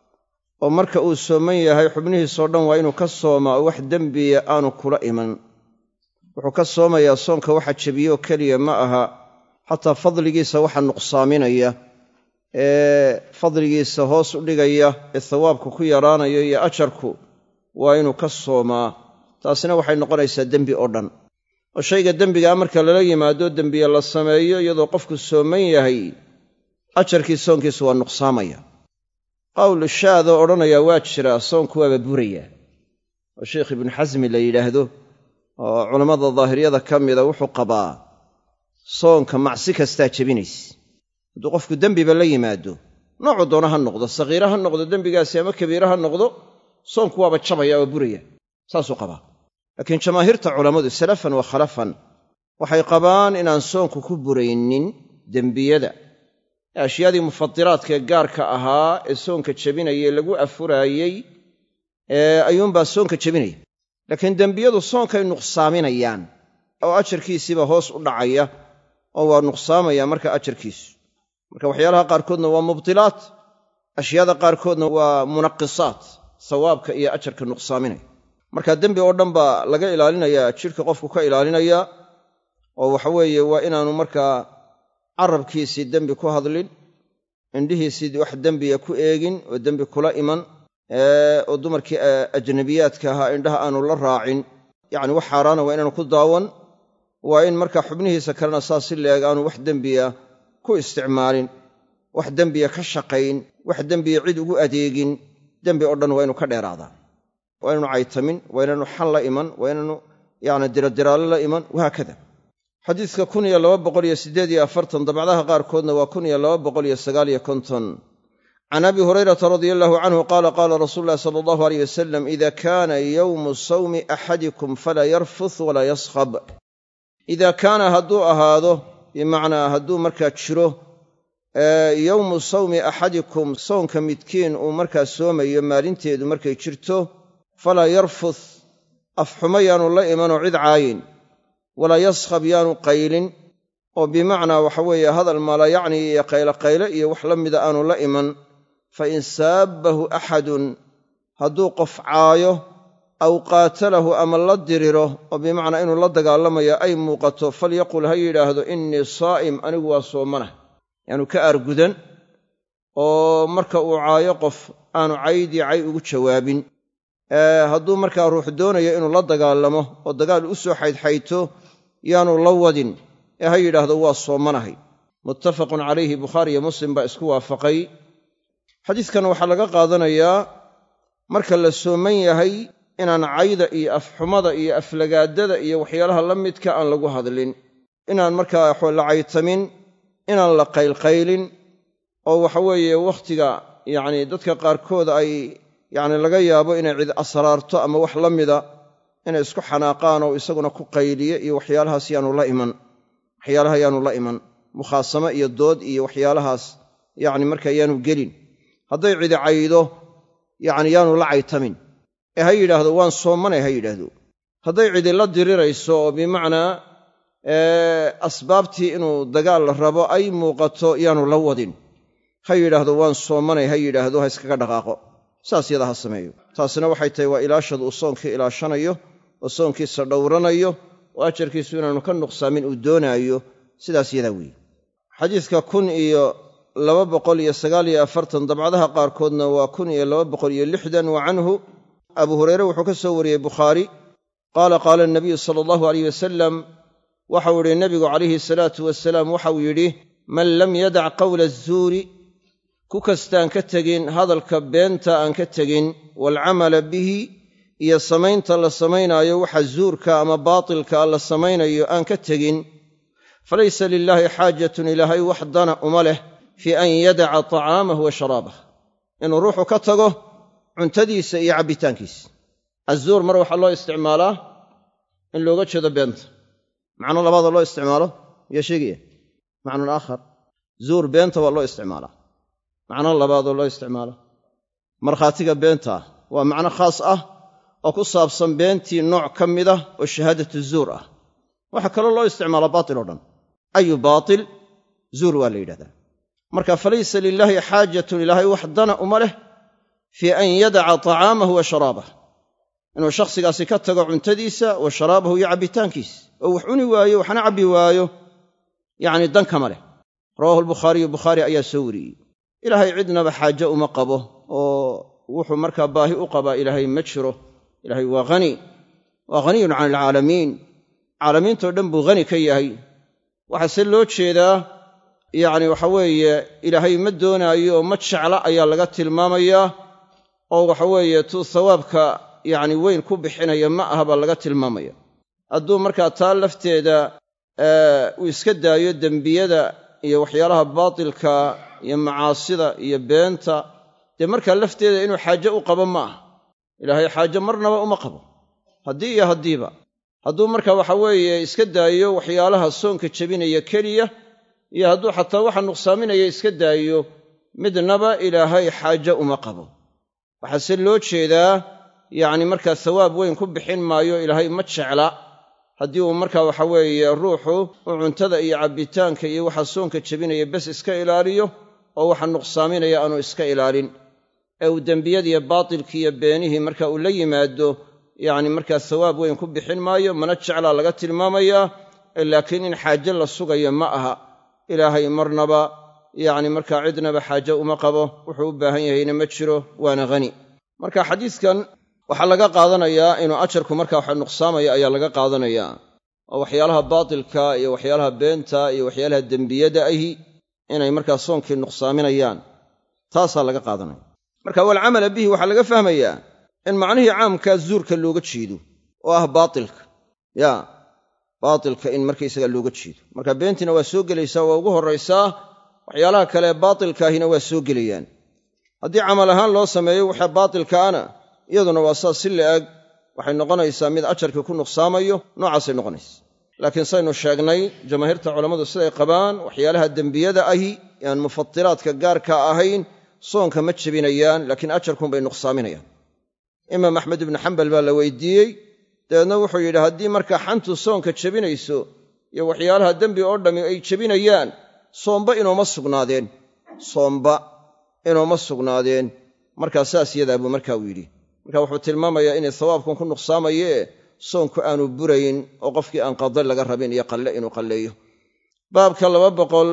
oo marka uu sooman yahay xubnihiisoo dhan waa inuu ka soomaa oo wax dembiya aanu kula iman wuxuu ka soomayaa soonka waxa jebiyoo keliya ma aha xataa fadligiisa waxa nuqsaaminaya ee fadligiisa hoos u dhigaya ee thawaabku ku yaraanayo iyo ajarku waa inuu ka soomaa taasina waxay noqonaysaa dembi oo dhan oo shayga dembigaa marka lala yimaado dembiye la sameeyo iyadoo qofku sooman yahay ajarkii soonkiisu waa nuqsaamaya qawl shaadoo odhanaya waa jiraa soonku waaba buraya oo sheekh ibnu xasmi la yidhaahdo oo culammada daahiriyada ka mida wuxuu qabaa soonka macsi kastaa jebinaysa hadduu qofku dembiba la yimaado noocu doona ha noqdo sagiira ha noqdo dembigaasi ama kabiira ha noqdo soonku waaba jabaya waa buraya saasuu qabaa laakiin jamaahiirta culammadu salafan wa khalafan waxay qabaan inaan soonku ku buraynin dembiyada ashyaadii mufadiraadkaee gaarka ahaa ee soonka jebinayay lagu afuraayey ee ayuunbaa soonka jebinaya laakiin dembiyadu soonkay nuqsaaminayaan oo ajarkiisiiba hoos u dhacaya oo waa nuqsaamaya marka ajarkiisu marka waxyaalaha qaarkoodna waa mubtilaat ashyaada qaarkoodna waa munaqisaat sawaabka iyo ajarka nuqsaaminaya marka dembi oo dhan baa laga ilaalinayaa jidhka qofku ka ilaalinaya oo waxa weeye waa inaanu markaa carabkiisii dembi ku hadlin indhihiisii wax dembiya ku eegin oo dembi kula iman oo dumarkii ajnabiyaadka ahaa indhaha aanu la raacin yacni wax xaaraana waa inaanu ku daawan waa in markaa xubnihiisa kalena saas si leeg aanu wax dembiya ku isticmaalin wax dembiya ka shaqayn wax dembiya cid ugu adeegin dembi oo dhan waa inu ka dheeraadaa waa inaanu caytamin waa inaanu xan la iman waa inaanu yacni diradiraale la iman wahaakada xadiiska kun iyo laba boqol iyo siddeed iyo afartan dabcdaha qaarkoodna waa kun iyo laba boqol iyo sagaal iyo konton can abi hurayrata radia allahu canhu qaala qaala rasuulu llahi sala allahu aleyh wasalam ida kaana yowmu sawmi axadikum falaa yarfuth walaa yaskhab idaa kaana hadduu ahaado bimacnaa hadduu markaa jiro yowmu sawmi axadikum soonka midkiin uu markaa soomayo maalinteedu markay jirto falaa yarfuth afxumo yaanu la imanoo cid caayin walaa yaskhab yaanu qaylin oo bimacnaa waxa weeye hadal maalayacni iyo qayloqayle iyo wax la mida aanu la iman fa in saabbahu axadun hadduu qof caayo aw qaatalahu ama la diriro oo bimacnaa inuu la dagaalamayo ay muuqato falyaqul ha yidhaahdo innii saa'im anigu waa soomanah yaanu ka aargudan oo marka uu caayo qof aanu caydii cay ugu jawaabin hadduu markaa ruux doonayo inuu la dagaalamo oo dagaal u soo xaydxayto yaanu la wadin ee ha yidhaahdo waa soomanahay muttafaqun calayhi bukhaari iyo muslim baa isku waafaqay xadiidkan waxaa laga qaadanayaa marka la sooman yahay inaan cayda iyo afxumada iyo aflagaadada iyo waxyaalaha la midka aan lagu hadlin inaan markaa la caytamin inaan la qaylqaylin oo waxa weeye wakhtiga yacni dadka qaarkood ay yacni laga yaabo inay cid asraarto ama wax la mida inay isku xanaaqaan oo isaguna ku qayliye iyo waxyaalahaas yaanu la iman waxyaalaha yaanu la iman mukhaasamo iyo dood iyo waxyaalahaas yacni markaa yaanu gelin hadday cidi caydo yacni yaanu la caytamin ee ha yidhaahdo waan soomanay ha yidhaahdo hadday cidi la dirirayso oo bimacnaa asbaabtii inuu dagaal rabo ay muuqato yaanu la wadin ha yidhaahdo waan soomanay ha yidhaahdo ha iskaga dhaqaaqo saas yada ha sameeyo taasina waxay tahay waa ilaashadu uu soonkii ilaashanayo oo soonkiisa dhowranayo oo ajarkiisu inaanu ka nuqsaamin uu doonaayo sidaas yadaa weeye xadiiska kun iyo laba boqol iyo sagaal iyo afartan dabcdaha qaarkoodna waa kun iyo laba boqol iyo lixdan wa canhu abu hureyre wuxuu ka soo wariyey bukhaari qaala qaala anabiyu sala allahu alayh wasalam waxau idhi nebigu calayhi salaatu wasalaam waxau yidhi man lam yadac qawla azuuri ku kastaan ka tegin hadalka beenta aan ka tegin waalcamala bihi iyo samaynta la samaynaayo waxa zuurka ama baatilka la samaynayo aan ka tegin falaysa lilaahi xaajatun ilaahay wax dana uma leh fii an yadaca tacaamahu wa sharaabah inuu ruuxu ka tago cuntadiisa iyo cabbitaankiisa azuur mar waxaa loo isticmaalaa in looga jeedo beenta macno labaadoo loo isticmaalo miyaa sheegaya macnon aakhar zuur beenta waa loo isticmaalaa macno labaadoo loo isticmaalo markhaatiga beenta ah waa macno khaas ah oo ku saabsan beentii nooc ka mid ah oo shahaadatu zuur ah waxaa kaloo loo isticmaalaa baatil oo dhan ayu baatil zuur waa la yidhahdaa marka falaysa lilaahi xaajatun ilaahay wax dana uma leh fii an yadaca tacaamahu wa sharaabah inuu shakhsigaasi ka tago cuntadiisa wa sharaabahu iyo cabbitaankiisa oo wax cuni waayo waxna cabbi waayo yacni dan kama leh rawaahu albukhaariyu bukhaari ayaa soo wariyey ilaahay cidnaba xaaje uma qabo oo wuxuu markaa baahi u qabaa ilaahay ma jiro ilaahay waa hani waa haniyun cani alcaalamiin caalamiintao dhan buu hani ka yahay waxaase loo jeedaa yacni waxa weeye ilaahay ma doonaayo oo ma jecla ayaa laga tilmaamayaa oo waxa weeye tuu thawaabka yacni weyn ku bixinaya ma aha baa laga tilmaamaya hadduu markaa taa lafteeda uu iska daayo dembiyada iyo waxyaalaha baatilka iyo macaasida iyo beenta dee markaa lafteeda inuu xaaje u qabo ma aha ilaahay xaaje marnaba uma qabo haddii iyo haddiiba hadduu markaa waxa weeye iska daayo waxyaalaha soonka jebinaya keliya iyo hadduu xataa waxa nuqsaaminaya iska daayo midnaba ilaahay xaaje uma qabo waxaase loo jeedaa yacni markaa thawaab weyn ku bixin maayo, ilaahay ma jecla haddii uu markaa waxa weeye ruuxu u cuntada iyo cabbitaanka iyo waxa soonka jebinaya bes iska ilaaliyo oo waxa nuqsaaminaya aanu iska ilaalin, ee uu dembiyadiiyo baatilkii iyo beenihii marka uu la yimaado yacni markaa thawaab weyn ku bixin maayo, mana jeclaa laga tilmaamayaa, laakiin in xaaje la sugayo ma aha. ilaahay marnaba yacni markaa cidnaba xaaje uma qabo, wuxuu u baahan yahayna ma jiro, waana hani. marka xadiiskan waxaa laga qaadanayaa inuu ajarku markaa waxa nuqsaamaya ayaa laga qaadanayaa, oo waxyaalaha baatilka iyo waxyaalaha beenta iyo waxyaalaha dembiyada ahi inay markaa soonkii nuqsaaminayaan, taasaa laga qaadanaya. marka walcamala bihi waxaa laga fahmayaa in macnihii caamkaa zuurka looga jeedo oo ah baatilka, ya baatilka in markaysaga looga jeedo. marka beentina waa soo gelaysaa, waa ugu horraysaa, waxyaalaha kale baatilkaahina waa soo gelayaan. haddii camal ahaan loo sameeyo waxa baatilkaana iyaduna waa saas si la'eg waxay noqonaysaa mid ajarkii ku nuqsaamayo, noocaasay noqonaysa. laakiin saynu sheegnay jamaahiirta culammadu siday qabaan waxyaalaha dembiyada ahi ee aan mufatiraadka gaarka ahayn soonka ma jebinayaan, laakiin ajarkuunbay nuqsaaminayaan. imaam axmed ibnu xambal baa la weydiiyey, dabeedna wuxuu yidhi haddii markaa xantu soonka jebinayso iyo waxyaalaha dembi oo dhammi ay jebinayaan, soomba inooma sugnaadeen soomba inooma sugnaadeen markaa saas yadaa buu markaa u yidhi. marka wuxuu tilmaamayaa inay thawaabkan ku nuqsaamayee soonku aanu burayn oo qofkii aan qada laga rabin iyo qalle inuu qalleeyo. baabka laba boqol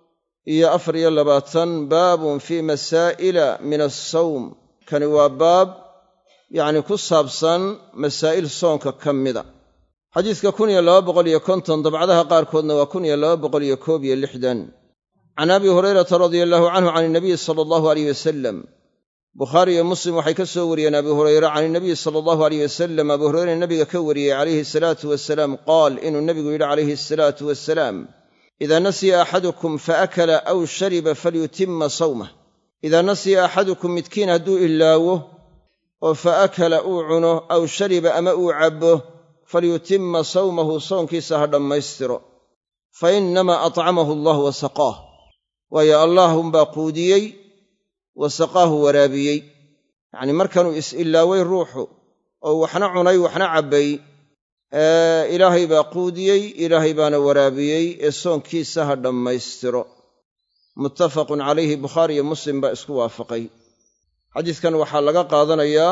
iyo afar iyo labaatan baabun fii masaa'ila min assawm. kani waa baab yacni ku saabsan masaa'il soonka ka mida. xadiiska kun iyo laba boqol iyo konton dabcadaha qaarkoodna waa kun iyo laba boqol iyo koob iyo lixdan. can abi hurayrata radia allahu canhu can inabiyi sala allahu alayh wasalam. bukhaari iyo muslim waxay ka soo wariyeen abi hurayre can inabiyi sala allahu alayh wasalam, abu hurayre nabiga ka wariyey calayhi asalaatu wasalaam qaal, inuu nebigu yidhi calayhi asalaatu wasalaam, idaa nasiya axadukum faakala aw shariba falyutima sawmah. idaa nasiya axadukum midkiin hadduu ilaawo oo faakala uu cuno aw shariba ama uu cabbo, falyutima sawmahu soonkiisa ha dhammaystiro. fa innamaa atcamahu allah wa saqaah, waayo allaahunbaa quudiyey wa saqaahu waraabiyey. yacnii markanuu is-ilaaway ruuxu oo waxna cunay waxna cabbay, ilaahay baa quudiyey, ilaahay baana waraabiyey, ee soonkiisa ha dhammaystiro. muttafaqun calayhi, bukhaari iyo muslim baa isku waafaqay. xadiiskan waxaa laga qaadanayaa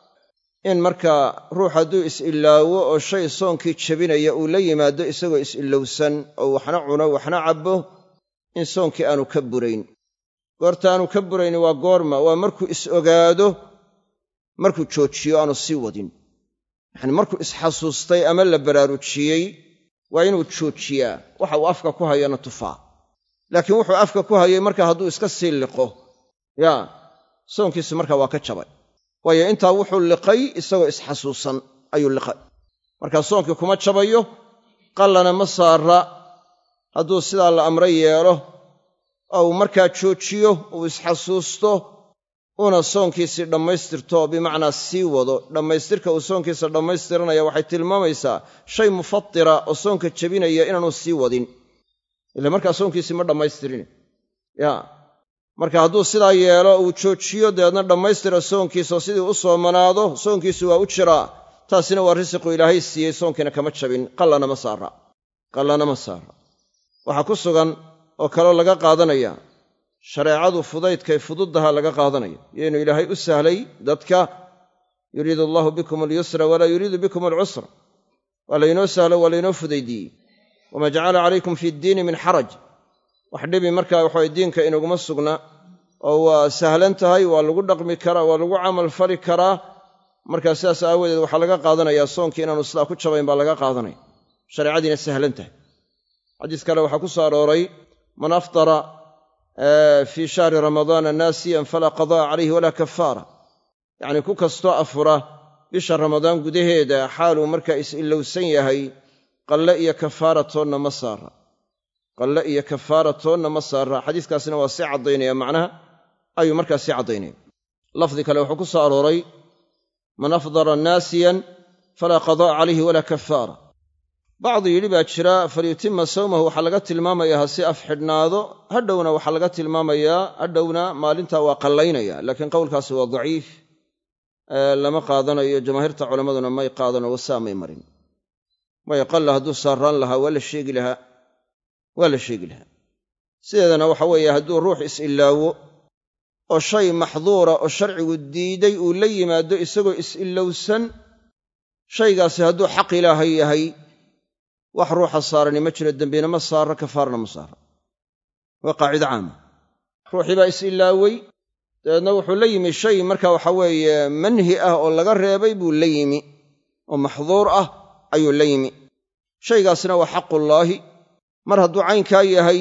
in markaa ruux hadduu is-ilaawo oo shay soonkii jebinaya uu la yimaado isagoo is-ilowsan oo waxna cuno waxna cabbo, in soonkii aanu ka burayn. goorta aanu ka burayni waa goorma? waa markuu is-ogaado, markuu joojiyo aanu sii wadin. yacni markuu isxasuustay ama la baraarujiyey waa inuu joojiyaa, waxa uu afka ku hayana tufaa. laakiin wuxuu afka ku hayay markaa hadduu iska sii liqo, yaa soonkiisi markaa waa ka jabay, waayo intaa wuxuu liqay isagoo isxasuusan ayuu liqay. markaa soonkii kuma jabayo, qallana ma saara hadduu sidaa la amray yeelo oo uu markaa joojiyo, uu isxasuusto, una soonkiisii dhammaystirto, bimacnaa sii wado. dhammaystirka uu soonkiisa dhammaystiranaya waxay tilmaamaysaa shay mufatira oo soonka jebinaya inaanu sii wadin, ila markaa soonkiisii ma dhammaystirin. ya marka hadduu sidaa yeelo uu joojiyo, dabeedna dhammaystira soonkiisa sidii u soomanaado, soonkiisu waa u jiraa. taasina waa risiqu ilaahay siiyey, soonkiina kama jabin, qallana ma saara qallana ma saara. waxaa ku sugan oo kaloo laga qaadanaya shareecadu fudaydkay fududdaha laga qaadanaya, iyo inuu ilaahay u sahlay dadka. yuriidu allahu bikum alyusra walaa yuriidu bikum alcusra. waa laynoo sahlo, waa laynoo fudaydiyey. wamaa jacala calaykum fi ddiini min xaraj. wax dhibi markaa waxaway diinka inaguma sugna, oo waa sahlan tahay, waa lagu dhaqmi karaa, waa lagu camal fali karaa. markaa sidaas aawadeed waxaa laga qaadanayaa soonkii inaanu sidaa ku jabayn baa laga qaadanaya, shareecadiina sahlan tahay. xadiis kale waxaa ku soo arooray, man aftara fii shahri ramadaana naasiyan falaa qadaa calayhi walaa kafaara. yacnii ku kastoo afura bisha ramadaan gudaheeda xaaluu markaa is-ilowsan yahay, qalle iyo kafaara toonna ma saara qalle iyo kafaara toonna ma saara. xadiiskaasina waa sii caddaynaya, macnaha ayuu markaa sii caddaynaya. lafdi kale wuxuu ku soo arooray, man afdara naasiyan falaa qadaa calayhi walaa kafaara. bacdi yidhi baa jira falyutima sawmahu, waxaa laga tilmaamayaa ha si af xidhnaado, hadhowna waxaa laga tilmaamayaa hadhowna maalintaa waa qallaynaya, laakiin qowlkaasi waa daciif. lama qaadanayo jamaahiirta culammaduna may qaadano wasaamay marin waayo qalla hadduu saarraan lahaa waa la sheegi lahaa waa la sheegi lahaa sideedana waxa weeye hadduu ruux is-ilaawo oo shay maxduura oo sharcigu diiday uu la yimaado isagoo is-ilowsan shaygaasi hadduu xaq ilaahay yahay wax ruuxa saarani ma jiro dembina ma saara kafaarna ma saara waa qaacido caama ruuxii baa is-ilaawey dabeedna wuxuu la yimi shay marka waxa weeye manhi ah oo laga reebay buu la yimi oo maxduur ah ayuu la yimi shaygaasina waa xaqullaahi mar hadduu caynkaa yahay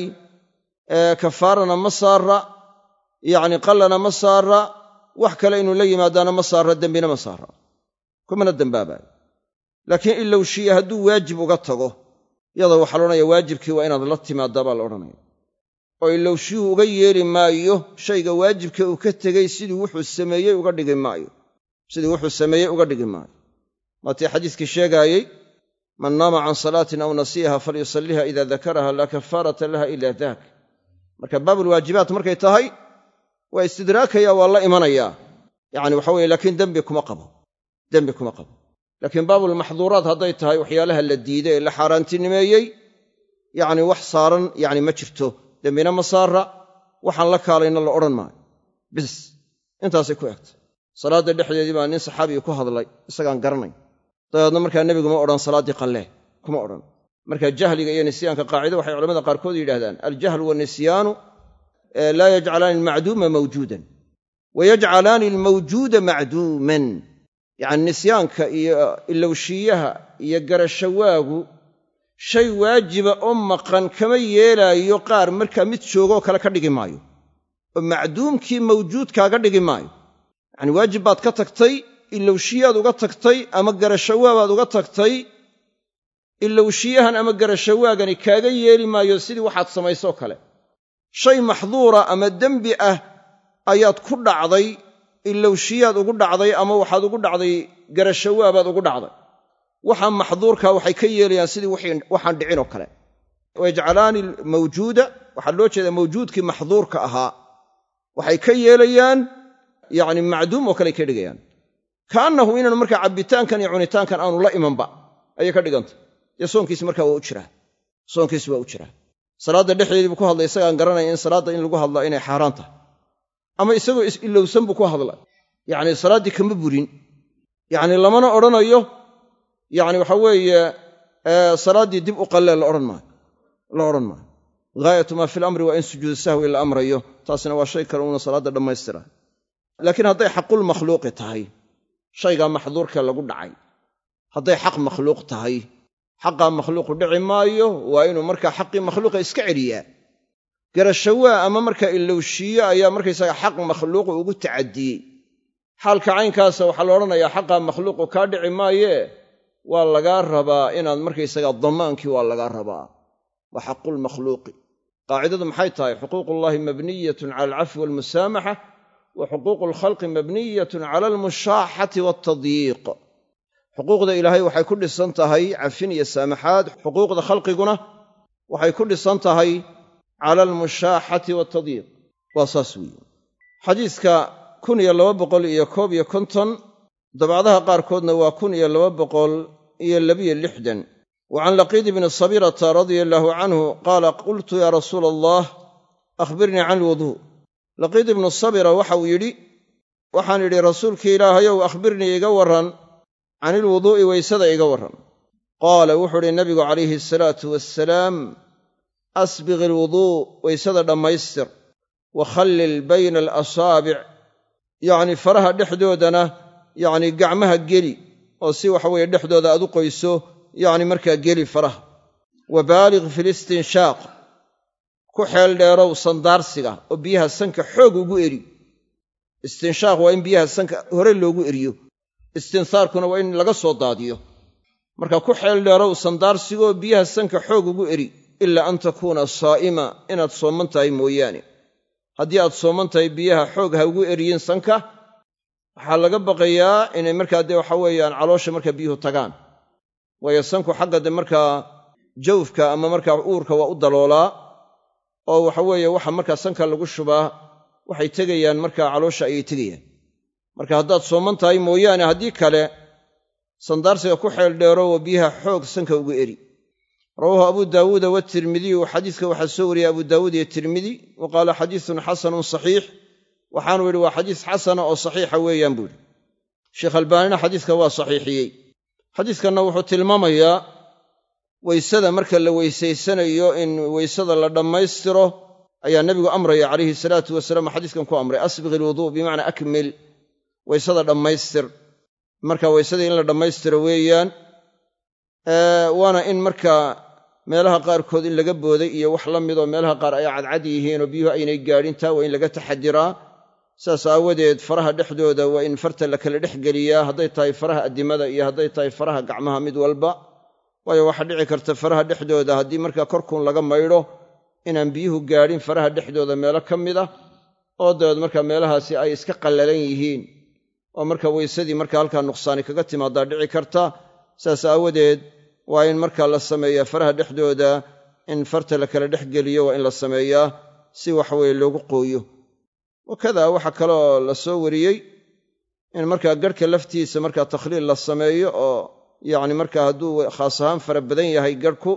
kafaarana ma saara yacni qallana ma saara wax kale inuu la yimaadaana ma saara dembina ma saara kumana dembaabayo laakiin ilowshiya hadduu waajib uga tago iyadoo waxaa la odhanaya waajibkii waa inaad la timaadaa baa la odhanaya oo ilowshiyuhu uga yeeli maayo shayga waajibka uu ka tegey sidii wuxuu sameeyey uga dhigi maayo sidii wuxuu sameeyey uga dhigi maayo waatii xadiiskii sheegaayey man naama can salaatin aw nasiiha falyusalliha ida dakaraha laa kafaarata laha ila daak marka baabulwaajibaat markay tahay waa istidraakaya waa la imanayaa yacni waxa weye laakiin dembi kuma qabo dembi kuma qabo laakiin baabulmaxduuraat hadday tahay waxyaalaha la diiday ee la xaaraantinimeeyey yacni wax saaran yacni ma jirto dembina ma saara waxaan la kaalayna la odhan maayo bis intaasay ku egtay salaadda dhexdeedii baa nin saxaabiga ku hadlay isagaan garanay dabeedna markaa nebigu ma odhan salaaddii qallee kuma odhan marka jahliga iyo nisyaanka qaacida waxay culamada qaarkood yidhahdaan aljahlu wanisyaanu laa yajcalaani almacduuma mawjuudan wa yajcalaani almawjuuda macduuman yacni nisyaanka iyo ilowshiyaha iyo garashawaagu shay waajiba oo maqan kama yeelaayo qaar markaa mid joogoo kale ka dhigi maayo oo macduumkii mawjuudkaaga dhigi maayo yacni waajib baad ka tagtay ilowshiyaad uga tagtay ama garashawaabaad uga tagtay ilowshiyahan ama garashawaagani kaaga yeeli maayo sidii waxaad samaysoo kale shay maxduura ama dembi ah ayaad ku dhacday ilowshiyaad ugu dhacday ama waxaad ugu dhacday garashawaabaad ugu dhacday waxaa maxduurkaa waxay ka yeelayaan sidii waxaan dhicin oo kale wayajcalaani mawjuuda waxaa loo jeedaa mawjuudkii maxduurka ahaa waxay ka yeelayaan yacni macduum oo kale ay ka dhigayaan kaannahu inaanu markaa cabbitaankan iyo cunitaankan aanu la imanba ayay ka dhigantay dee soonkiisi markaa waa u jiraa soonkiisi waa u jiraa salaadda dhexdeedii buu ku hadlay isagaan garanaya in salaadda in lagu hadlaa inay xaaraan tahay ama isagoo is-ilowsan buu ku hadlay yacni salaaddii kama burin yacni lamana odhanayo yacni waxa weeye salaaddii dib u qallee la odhan maayo la odhan maayo ghaayatu maa fi lamri waa in sujuudu sahwi la amrayo taasina waa shay kale uuna salaadda dhammaystira laakiin hadday xaqulmakhluuqi tahay shaygaa maxduurkee lagu dhacay hadday xaq makhluuq tahay xaqaa makhluuqu dhici maayo waa inuu markaa xaqii makhluuqa iska celiyaa garashawaa ama markaa ilowshiye ayaa markaysaga xaq makhluuqu ugu tacadiyey xaalka caynkaasa waxaa la odhanayaa xaqaa makhluuqu kaa dhici maayee waa lagaa rabaa inaad markaysaga damaankii waa lagaa rabaa waa xaqulmakhluuqi qaacidadu maxay tahay xuquuqullaahi mabniyatun cala alcafwi waalmusaamaxa wa xuquuqu alkhalqi mabniyatun cala almushaaxati waaltadyiiq xuquuqda ilaahay waxay ku dhisan tahay cafin iyo saamaxaad xuquuqda khalqiguna waxay ku dhisan tahay cala almushaaxati waaltadyiiq waa saas weeye xadiiska kun iyo laba boqol iyo koob iyo konton dabcadaha qaarkoodna waa kun iyo laba boqol iyo labiyo lixdan wa can laqiid bni sabirata radia allaahu canhu qaala qultu yaa rasuula allah akhbirnii can ilwuduu laqiid ibnu sabira waxa uu yidhi waxaan idhi rasuulkii ilaahayow akhbirnii iga warran can ilwuduu'i waysada iga warran qaala wuxuu idhi nabigu calayhi asalaatu wassalaam asbiq ilwuduu waysada dhammaystir wa khallil bayna alasaabic yacni faraha dhexdoodana yacni gacmaha geli oo si waxa weeye dhexdooda aad u qoyso yacni markaa geli faraha wa baaliq fi listinshaaq ku xeel dheerow sandaarsiga oo biyaha sanka xoog ugu eri istinshaaq waa in biyaha sanka hore loogu eriyo istinsaarkuna waa in laga soo daadiyo marka ku xeel dheerow sandaarsigaoo biyaha sanka xoog ugu eri ilaa an takuuna saa'ima inaad sooman tahay mooyaane haddii aad sooman tahay biyaha xoog ha ugu eriyin sanka waxaa laga baqayaa inay markaa dee waxa weeyaan caloosha markaa biyuhu tagaan waayo sanku xagga de markaa jawfka ama markaa uurka waa u daloolaa oo waxa weeye waxa markaa sanka lagu shubaa waxay tegayaan markaa caloosha ayay tegayaan marka haddaad sooman tahay mooyaane haddii kale sandaarsiga ku xeel dheero oo biyaha xoog sanka ugu eri rawaahu abu daawuuda watirmidiyu xadiiska waxaa soo wariyey abu daawuud iyo tirmidi wa qaala xadiisun xasanun saxiix waxaanuu yidhi waa xadiis xasana oo saxiixa weeyaan buu yidhi sheekh albaanina xadiiska waa saxiixiyey xadiiskanna wuxuu tilmaamayaa weysada marka la weysaysanayo in weysada la dhammaystiro ayaa nebigu amraya calayhi salaatu wasalaam xadiiskan ku amray asbiqi alwuduu bimacnaa akmil weysada dhammaystir marka weysadii in la dhammaystiro weeyaan waana in markaa meelaha qaarkood in laga booday iyo wax la midoo meelaha qaar ay cadcad yihiinoo biyuhu aynay gaadhin taa waa in laga taxadiraa saas aawadeed faraha dhexdooda waa in farta la kala dhex geliyaa hadday tahay faraha addimada iyo hadday tahay faraha gacmaha mid walba waayo waxaa dhici karta faraha dhexdooda haddii markaa korkuun laga maydho inaan biyuhu gaadhin faraha dhexdooda meelo ka mid ah oo dabeed markaa meelahaasi ay iska qallalan yihiin oo marka weysadii markaa halkaa nuqsaani kaga timaadaa dhici karta saas aawadeed waa in markaa la sameeyaa faraha dhexdooda in farta la kala dhex geliyo waa in la sameeyaa si waxaweye loogu qooyo wakada waxaa kaloo la soo wariyey in markaa garhka laftiisa markaa takhliil la sameeyo oo yacni markaa hadduu khaas ahaan fara badan yahay garhku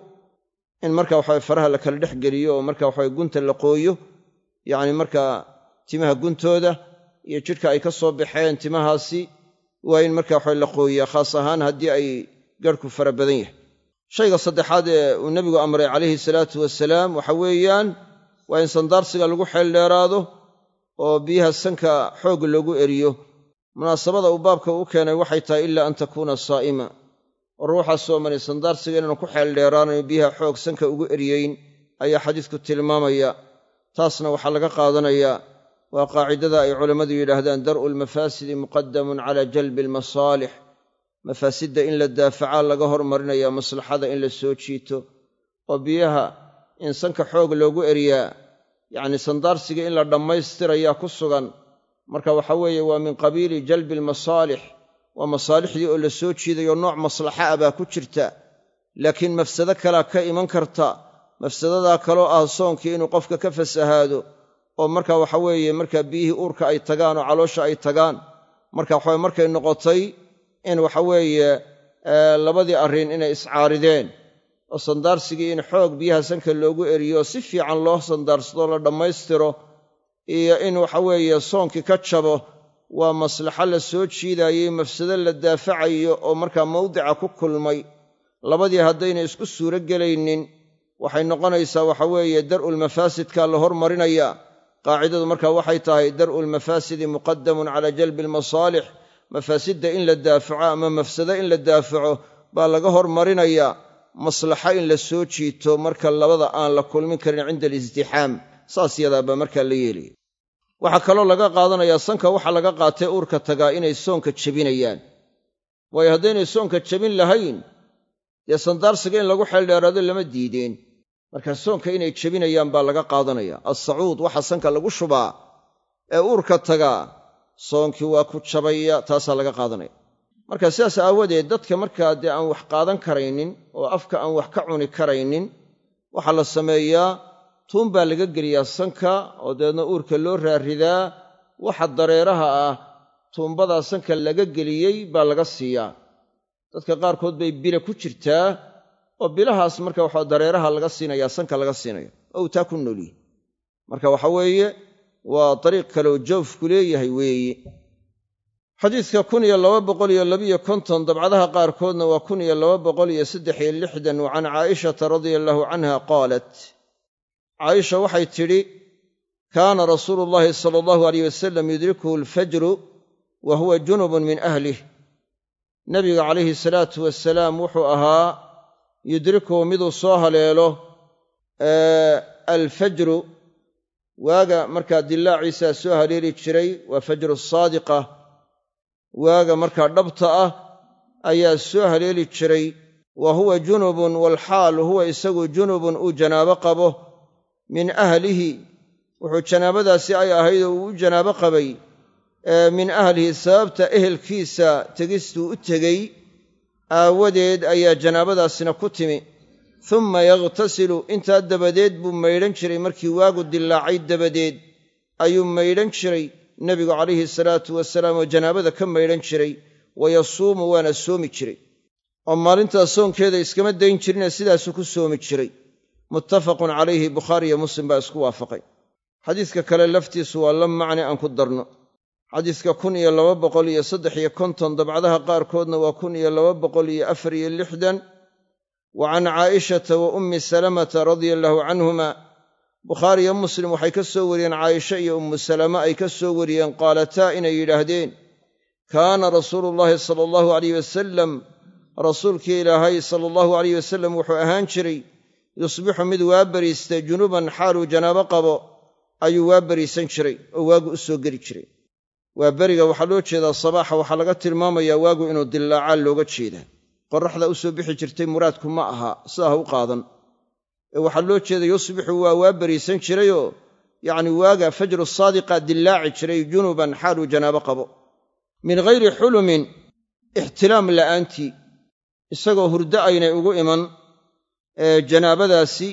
in marka waxawe faraha la kala dhex geliyo oo marka waxawe gunta la qooyo yacni markaa timaha guntooda iyo jidhka ay ka soo baxeen timahaasi waa in marka waxawe la qooyaa khaas ahaan haddii ay garhku fara badan yahay shayga saddexaad ee uu nebigu amray calayhi salaatu wasalaam waxa weeyaan waa in sandaarsiga lagu xeel dheeraado oo biyaha sanka xoog loogu eriyo munaasabada uu baabka u keenay waxay tahay ilaa an takuuna saa'ima oo ruuxa soomani sandaarsiga inaanu ku xeel dheeraanayo biyaha xoog sanka ugu eriyeyn ayaa xadiisku tilmaamaya taasna waxaa laga qaadanayaa waa qaacidada ay culammadu yidhaahdaan dar'u almafaasidi muqadamun cala jalbi almasaalix mafaasidda in la daafacaa laga hormarinaya maslaxada in la soo jiito oo biyaha in sanka xoog loogu eriyaa yacni sandaarsiga in la dhammaystirayaa ku sugan marka waxa weeye waa min qabiili jalbi almasaalix waa masaalixdii oo la soo jiidayo nooc maslaxa ah baa ku jirta laakiin mafsado kalaa ka iman karta mafsadadaa kaloo ah soonkii inuu qofka ka fasahaado oo marka waxa weeye markaa biyihii uurka ay tagaan oo caloosha ay tagaan marka waxaweye markay noqotay in waxa weeye labadii arrin inay iscaarideen oo sandaarsigii in xoog biyaha sanka loogu eriyo si fiican loo sandaarsadoo la dhammaystiro iyo in waxa weeye soonkii ka jabo waa maslaxo la soo jiidaayey mafsado la daafacayo oo markaa mawdica ku kulmay labadii haddayna isku suuro gelaynin waxay noqonaysaa waxa weeye dar'u lmafaasidka la hormarinaya qaacidadu markaa waxay tahay dar'u lmafaasidi muqadamun cala jalbi almasaalix mafaasidda in la daafaco ama mafsado in la daafaco baa laga hormarinayaa maslaxo in la soo jiito marka labada aan la kulmin karin cinda alizdixaam saas yadaabaa markaa la yeelaya waxaa kaloo laga qaadanayaa sanka waxa laga qaatay uurka tagaa inay soonka jebinayaan waayo haddaynay soonka jebin lahayn dee sandaarsiga in lagu xeeldheeraado lama diideen marka soonka inay jebinayaan baa laga qaadanaya assacuud waxa sanka lagu shubaa ee uurka tagaa soonkii waa ku jabaya taasaa laga qaadanaya marka sidaas aawadeed dadka markaa dee aan wax qaadan karaynin oo afka aan wax ka cuni karaynin waxaa la sameeyaa tuun baa laga geliyaa sanka oo dabeedna uurka loo raaridaa waxa dareeraha ah tuumbadaa sanka laga geliyey baa laga siiyaa dadka qaarkood bay bila ku jirtaa oo bilahaas marka waxa dareeraha laga siinayaa sanka laga siinayo oo uu taa ku noolyihi marka waxa weeye waa dariiq kaleoo joofku leeyahay weeye xadiidka kun iyo laba boqol iyo labiyo konton dabcadaha qaarkoodna waa kun iyo laba boqol iyo saddex iyo lixdan wa can caa'ishata radia allaahu canha qaalat caaisha waxay tidhi kaana rasuulu llaahi sala allahu alayh wasalam yudrikuhu alfajru wa huwa junubun min ahlih nebiga calayhi salaatu wasalaam wuxuu ahaa yudrikuhu miduu soo haleelo alfajru waaga markaa dillaaciisaa soo haleeli jiray waa fajru saadiqa waaga markaa dhabta ah ayaa soo haleeli jiray wa huwa junubun walxaal huwa isagu junubun uu janaabo qabo min ahlihi wuxuu janaabadaasi ay ahayd oo uu u janaabo qabay min ahlihi sababta ehelkiisa tegistuu u tegey aawadeed ayaa janaabadaasina ku timi humma yakhtasilu intaa dabadeed buu maydhan jiray markii waagu dillaacay dabadeed ayuu maydhan jiray nebigu calayhi salaatu wasalaam oo janaabada ka maydhan jiray wayasuumu waana soomi jiray oo maalintaas soonkeeda iskama dayn jirine sidaasuu ku soomi jiray muttafaqun calayhi bukhaari iyo muslim baa isku waafaqay xadiiska kale laftiisu waa la macne aan ku darno xadiiska kun iyo laba boqol iyo saddex iyo konton dabcadaha qaarkoodna waa kun iyo laba boqol iyo afar iyo lixdan wa can caa'ishata wa ummi salamata radia allaahu canhuma bukhaari iyo muslim waxay ka soo wariyeen caaisha iyo ummu salama ay ka soo wariyeen qaalataa inay yidhaahdeen kaana rasuulu llaahi sala allahu alayh wasalam rasuulkii ilaahay sala allahu alayh wasalam wuxuu ahaan jiray yusbixu mid waa bariistay junuban xaaluu janaabo qabo ayuu waa bariisan jiray oo waagu u soo geli jiray waa beriga waxaa loo jeedaa sabaaxa waxaa laga tilmaamayaa waagu inuu dillaacaa looga jeedaa qorraxda u soo bixi jirtay muraadku ma aha sidaa ha u qaadan ee waxaa loo jeeda yusbixu waa waa bariisan jirayoo yacni waaga fajru saadiqa dillaaci jiray junuban xaaluu janaabo qabo min ghayri xulumin ixtilaam la'aantii isagoo hurdo aynay ugu iman ee janaabadaasi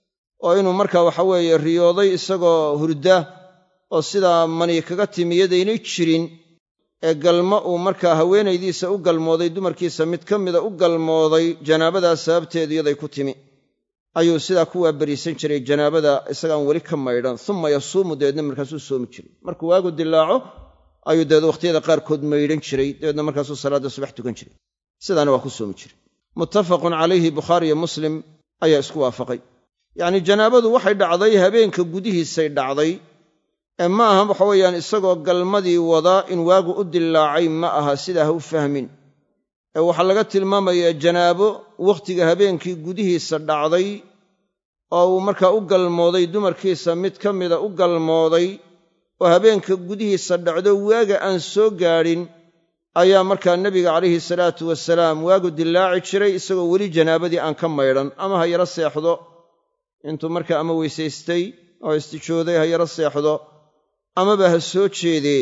oo inuu markaa waxa weeye riyooday isagoo hurda oo sidaa mani kaga timi yadaynay jirin ee galma uu markaa haweenaydiisa u galmooday dumarkiisa mid ka mida u galmooday janaabadaas sababteedu yaday ku timi ayuu sidaa ku waabariisan jiray janaabada isagaan weli ka maydhan uma yasuumu dabeedna markaasuu soomi jiray markuu waagu dilaaco ayuu dabeed wakhtiyada qaarkood maydhan jiray dabeedna markaasuu salaadda subax tukan jiray sidaana waa ku soomi jiray muttafaqun calayhi bukhaari iyo muslim ayaa isku waafaqay yacnii janaabadu waxay dhacday habeenka gudihiisay dhacday ee ma aha waxa weeyaan isagoo galmadii wadaa in waagu u dillaacay ma aha sidaa ha u fahmin ee waxaa laga tilmaamayaa janaabo wakhtiga habeenkii gudihiisa dhacday oo uu markaa u galmooday dumarkiisa mid ka mida u galmooday oo habeenka gudihiisa dhacdo waaga aan soo gaadhin ayaa markaa nebiga calayhi salaatu wasalaam waagu dillaaci jiray isagoo weli janaabadii aan ka maydhan ama ha yaro seexdo intuu markaa ama weysaystay oo istijooday ha yaro seexdo amaba ha soo jeedee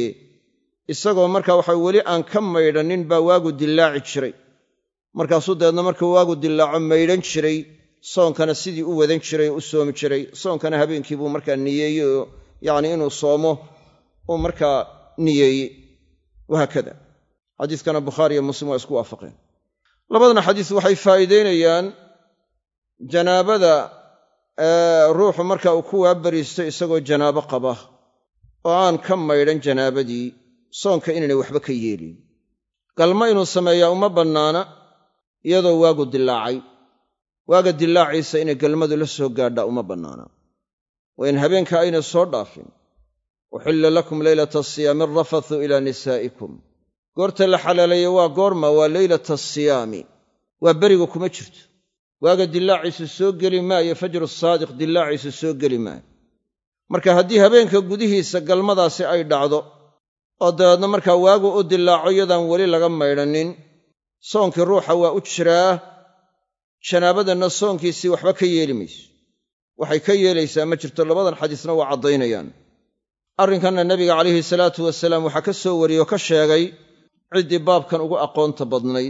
isagoo markaa waxa weli aan ka maydhannin baa waagu dillaaci jiray markaasuu dabeedna markuu waagu dillaaco maydhan jiray soonkana sidii u wadan jiray oo u soomi jiray soonkana habeenkii buu markaa niyeeyey oo yacni inuu soomo uu markaa niyeeyey wahaakada xadiiskana bukhaari iyo muslim waa isku waafaqeen labadana xadiis waxay faa'iidaynayaan janaabada ruuxu marka uu ku waabariisto isagoo janaabo qaba oo aan ka maydhan janaabadii soonka inaynay waxba ka yeelin galma inuu sameeyaa uma bannaana iyadoo waagu dillaacay waaga dillaaciisa inay galmadu la soo gaadhaa uma bannaana waa in habeenka aynay soo dhaafin uxilla lakum leylata asiyaami arafathu ilaa nisaa'ikum goorta la xalaaleeye waa goorma waa leylata asiyaami waa beriga kuma jirto waaga dillaaciisu soo geli maayo fajru saadiq dillaaciisu soo geli maayo marka haddii habeenka gudihiisa galmadaasi ay dhacdo oo dabeedna markaa waagu u dillaaco iyadaan weli laga maydhannin soonkii ruuxa waa u jiraa janaabadanna soonkiisii waxba ka yeeli mayso waxay ka yeelaysaa ma jirto labadan xadiisna waa caddaynayaan arrinkanna nebiga calayhi salaatu wasalaam waxaa ka soo wariyey oo ka sheegay ciddii baabkan ugu aqoonta badnayd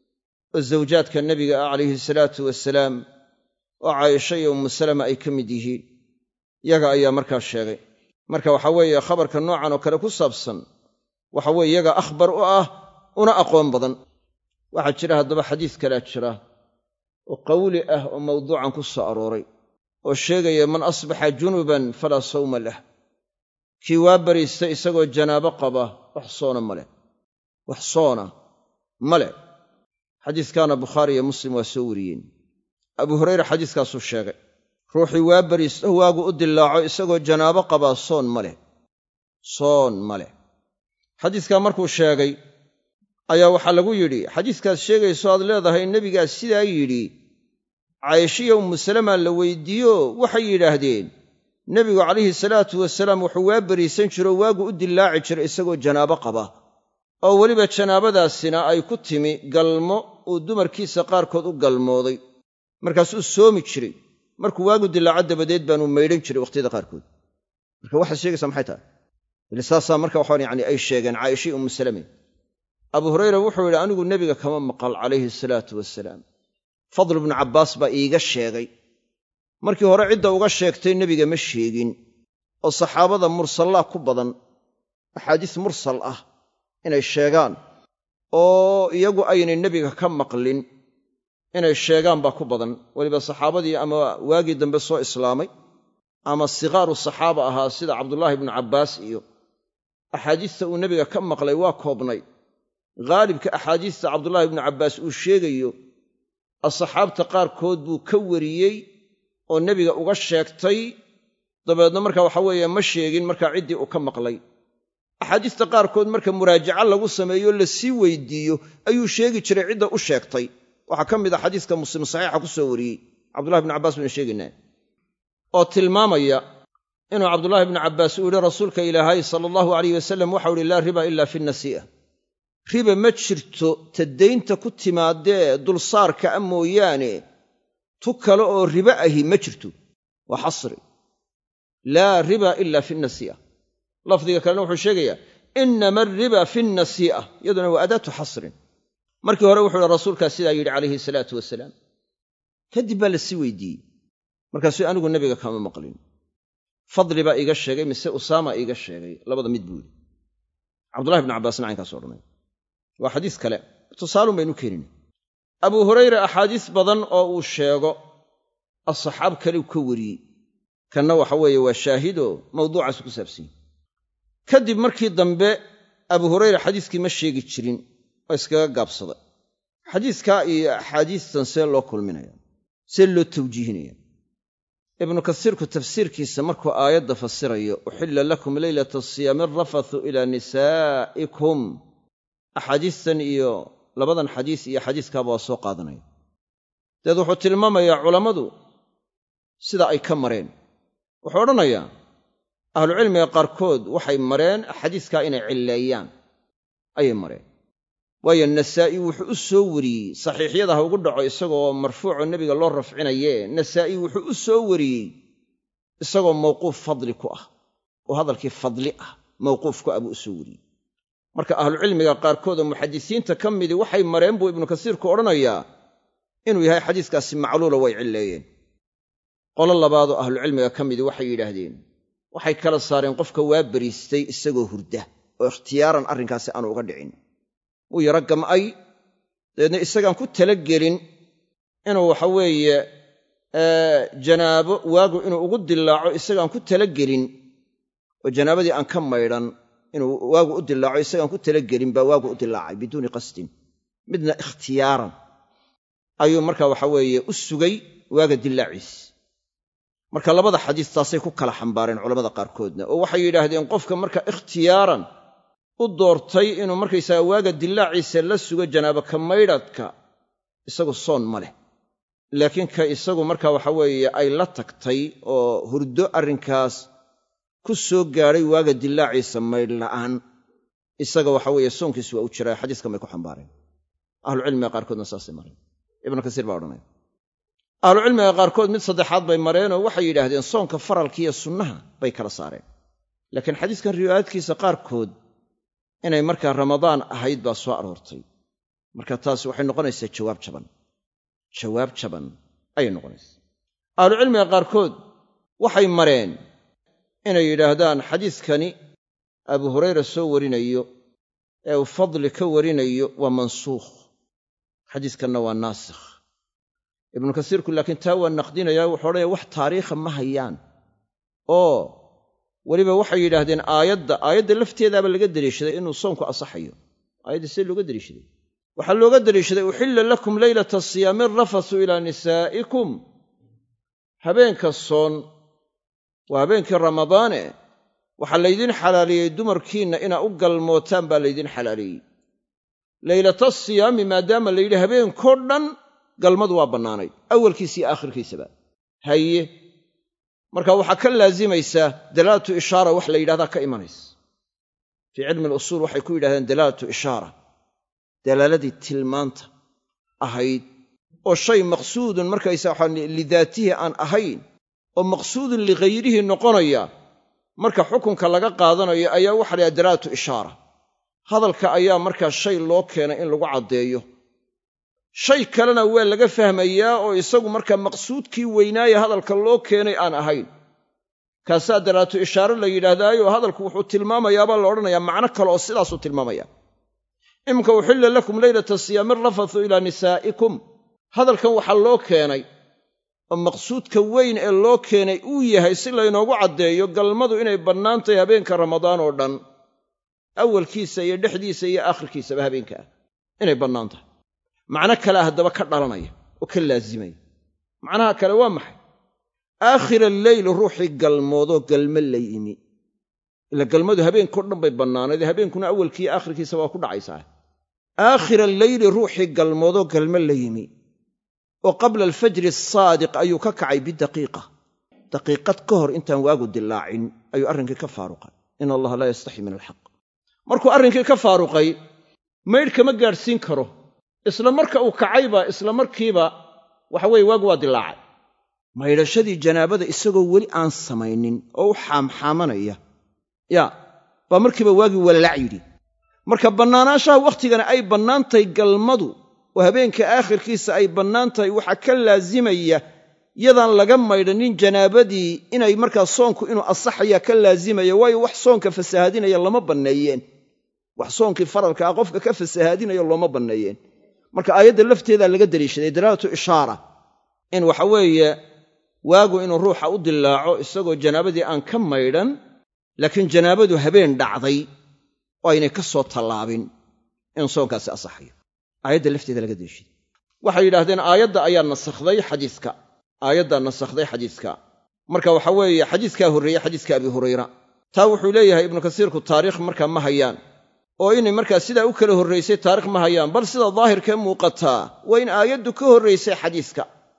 oo zawjaadka nebiga ah calayhi salaatu wasalaam oo caayisha iyo ummu salama ay ka mid yihiin yaga ayaa markaa sheegay marka waxaa weeye khabarka noocan oo kale ku saabsan waxa weye yaga akhbar u ah una aqoon badan waxaa jira haddaba xadiis kalea jira oo qawli ah oo mawduucan ku soo arooray oo sheegaya man asbaxa junuban falaa sawma lah kii waa bariistay isagoo janaabo qaba wax soona ma leh wax soona ma leh xadiiskaana bukhaari iyo muslim waa soo wariyeen abu hurayra xadiiskaasuu sheegay ruuxii waa bariisto waagu u dillaaco isagoo janaabo qabaa soon ma leh soon ma leh xadiiskaa markuu sheegay ayaa waxaa lagu yidhi xadiiskaas sheegayso aad leedahay nebigaas sidaa yidhi caayishiya ummu salama la weydiiyo waxay yidhaahdeen nebigu calayhi salaatu wasalaam wuxuu waa bariisan jiroo waagu u dillaaci jiray isagoo janaabo qaba oo weliba janaabadaasina ay ku timi galmo uu dumarkiisa qaarkood u galmooday markaasuu soomi jiray markuu waagu dillaaco dabadeed baanuu maydhan jiray wakhtiyada qaarkood marka waxaad sheegaysaa maxay tahay ile saasaa marka waxaan yacni ay sheegeen caayishii ummu salame abu hurayra wuxuu yidhi anigu nebiga kama maqal calayhi salaatu wasalaam fadl ibnu cabbaas baa iiga sheegay markii hore cidda uga sheegtay nebiga ma sheegin oo saxaabada mursallaa ku badan axaadiis mursal ah inay sheegaan oo iyagu aynay nebiga ka maqlin inay sheegaan baa ku badan, weliba saxaabadii ama waagii dambe soo islaamay ama sikaaru saxaaba ahaa sida cabdullaahi ibnu cabbaas iyo axaadiista uu nebiga ka maqlay waa koobnay. haalibka axaadiista cabdullaahi ibnu cabbaas uu sheegayo asxaabta qaarkood buu ka wariyey oo nebiga uga sheegtay, dabeedna marka waxa weeye ma sheegin markaa ciddii uu ka maqlay. axaadiista qaarkood marka muraajaco lagu sameeyo la sii weydiiyo ayuu sheegi jiray cidda u sheegtay. waxaa ka mid a xadiiska muslim saxiixa ku soo wariyey cabdullahi ibnu cabbaas baynu sheegaynaa oo tilmaamaya inuu cabdullaahi ibnu cabbaas uu yihi rasuulka ilaahay sala allahu alayh wasalam waxau ihi laa riba ila fi nasii'a, riba ma jirto ta daynta ku timaadee dulsaarka a mooyaane tu kale oo riba ahi ma jirto. waa xasri, laa riba ila fi nasii'a. lafdiga kalena wuxuu sheegayaa inama ariba fi nasii'a, iyaduna waa adaatu xasrin. markii hore wuxuu ihi rasuulkaa sidaa yidhi calayhi salaatu wasalaam, kadib baa la sii weydiiyey, markaasuu anigu nebiga kama maqlin. fadli baa iiga sheegay mise usaama iiga sheegay, labada mid buu yidhi. cabdullahi ibnu cabbaasna caynkaas odhanay. waa xadiis kale, tusaalun baynu keenin. abuu hurayra axaadiis badan oo uu sheego asxaab kale u ka wariyey, kanna waxa weeye waa shaahidoo mawduucaasu ku saabsan yahy. kadib markii dambe abuu hurayra xadiiskii ma sheegi jirin oo iskaga gaabsaday. xadiiskaa iyo axaadiistan see loo kulminaya, see loo tawjiihinaya? ibnu kasiirku tafsiirkiisa markuu aayadda fasirayo uxilla lakum leylata asiyaami arafathu ilaa nisaa'ikum, axaadiistan iyo labadan xadiis iyo xadiiskaaba waa soo qaadanaya. dabeed wuxuu tilmaamayaa culammadu sida ay ka mareen. wuxuu odhanayaa ahlucilmiga qaarkood waxay mareen xadiiskaa inay cilleeyaan ayay mareen, waayo nasaa'i wuxuu u soo wariyey saxiixyada ha ugu dhaco isagoo marfuuco nebiga loo rafcinaye, nasaa'i wuxuu u soo wariyey isagoo mawquuf fadli ku ah oo hadalkii fadli ah mawquuf ku ah buu u soo wariyey. marka ahlucilmiga qaarkood oo muxadisiinta ka midii waxay mareen buu ibnu kasiirku odhanayaa inuu yahay xadiiskaasi macluula, way cilleeyeen. qolo labaadoo ahlucilmiga ka midii waxay yidhaahdeen waxay kala saareen qofka waa beriistay isagoo hurda oo ikhtiyaaran arrinkaasi aanu uga dhicin, wuu yaro gam'ay, dabeedna isagaan ku talagelin inuu waxa weeye janaabo waagu inuu ugu dillaaco isagaan ku talagelin, oo janaabadii aan ka maydhan inuu waagu u dillaaco isagaan ku talagelin baa waagu u dillaacay biduuni qasdin, midna ikhtiyaaran ayuu marka waxa weeye u sugay waaga dillaaciis. marka labada xadiis taasay ku kala xambaareen culammada qaarkoodna, oo waxay yidhaahdeen qofka marka ikhtiyaaran u doortay inuu markaysaga waaga dillaaciisa la sugo janaabo ka maydhadka isagu soon ma leh, laakiin ka isagu marka waxa weeye ay la tagtay oo hurdo arrinkaas ku soo gaadhay waaga dillaaciisa maydh la'aan, isaga waxa weeye soonkiisu waa u jiraa. xadiiskan bay ku xambaareen ahlucilmiga qaarkoodna saasay mareen. ibnu kasiir baa odhanaya ahlucilmiga qaarkood mid saddexaad bay mareenoo waxay yidhaahdeen soonka faralka iyo sunnaha bay kala saareen, laakiin xadiiskan riwaayaadkiisa qaarkood inay markaa ramadaan ahayd baa soo aroortay. marka taasi waxay noqonaysaa jawaab jaban jawaab jaban ayay noqonaysaa. ahlucilmiga qaarkood waxay mareen inay yidhaahdaan xadiiskani abuu hurayra soo warinayo ee uu fadli ka warinayo waa mansuukh, xadiiskanna waa naasikh. ibnu kasiirku laakiin taa waa naqdinayaa, wuxuu odhanaya wax taariikha ma hayaan, oo weliba waxay yidhaahdeen aayadda aayadda lafteedaaba laga deliishaday inuu soonku asaxayo. aayadda see looga deliishaday? waxaa looga deliishaday uxilla lakum leylata asiyaami arafathu ilaa nisaa'ikum. habeenka soon waa habeenkii ramadaane waxaa laydin xalaaleeyey dumarkiinna inaa u galmootaan baa laydin xalaaleeyey. leylata asiyaami maadaama la yidhi habeenkoo dhan galmadu waa bannaanayd, awalkiisa iyo aakhirkiisaba. haye marka waxaa ka laazimaysaa dalaalatu ishaara wax la yidhahdaa ka imanaysa. fii cilmi alusuul waxay ku yidhahdeen dalaalatu ishaara, dalaaladii tilmaanta ahayd oo shay maqsuudun markaysa waxaa lidaatihi aan ahayn oo maqsuudun ligayrihi noqonaya, marka xukunka laga qaadanayo ayaa waxa la yidhahda dalaalatu ishaara. hadalka ayaa markaa shay loo keenay in lagu caddeeyo, shay kalena waa laga fahmayaa oo isagu markaa maqsuudkii weynaaya hadalka loo keenay aan ahayn. kaasaa dalaatu ishaaro la yidhaahdaayo hadalku wuxuu tilmaamayaabaa la odhanayaa macno kale oo sidaasuu tilmaamaya. iminka uxilla lakum leylata siyaami rafathu ilaa nisaa'ikum, hadalkan waxaa loo keenay oo maqsuudka weyn ee loo keenay uu yahay si laynoogu caddeeyo galmadu inay bannaan tahay habeenka ramadaan oo dhan, awalkiisa iyo dhexdiisa iyo aakhirkiisaba habeenka ah inay bannaan tahay. macno kale haddaba ka dhalanaya oo ka laasimaya. macnaha kale waa maxay? aakhira alleyl ruuxii galmoodoo galmo la yimi, ila galmadu habeenkao dhan bay bannaanayd, habeenkuna awalkiiyo aakhirkiisa waa ku dhacaysaa. aakhira alleyli ruuxii galmoodoo galmo la yimi oo qabla alfajri asaadiq ayuu ka kacay bidaqiiqa, daqiiqad ka hor intaan waagu dilaacin ayuu arrinkii ka faaruqay. in allaha laa yastaxyi min alxaq. markuu arrinkii ka faaruqay maydh kama gaadhsiin karo, isla marka uu kacayba isla markiiba waxa weeye waagu waa dilaacay. maydhashadii janaabada isagoo weli aan samaynin oo u xaamxaamanaya yaa baa markiiba waagii walalac yidhi. marka bannaanaanshaha wakhtigana ay bannaan tahay galmadu oo habeenka aakhirkiisa ay bannaan tahay waxaa ka laasimaya yadaan laga maydhanin janaabadii inay markaa soonku inuu asaxaya ka laasimaya, waayo wax soonka fasahaadinaya lama banneeyeen. wax soonkii faralka ah qofka ka fasahaadinayo looma banneeyeen. marka aayadda lafteedaa laga daliishaday dalaalatu ishaara in waxa weeye waagu inuu ruuxa u dilaaco isagoo janaabadii aan ka maydhan, laakiin janaabadu habeen dhacday oo aynay ka soo tallaabin in soonkaasi asaxayo. aayadda lafteeda laga daliishaday. waxay yidhaahdeen aayadda ayaa nasakhday xadiiska, aayaddaa nasakhday xadiiska. marka waxa weeye xadiiskaa horreeyey xadiiska abi hurayra. taa wuxuu leeyahay ibnu kasiirku taariikh markaa ma hayaan, oo inay markaa sidaa u kala horraysay taarikh ma hayaan, bal sida daahirkee muuqataa waa in aayaddu ka horraysay xadiiska.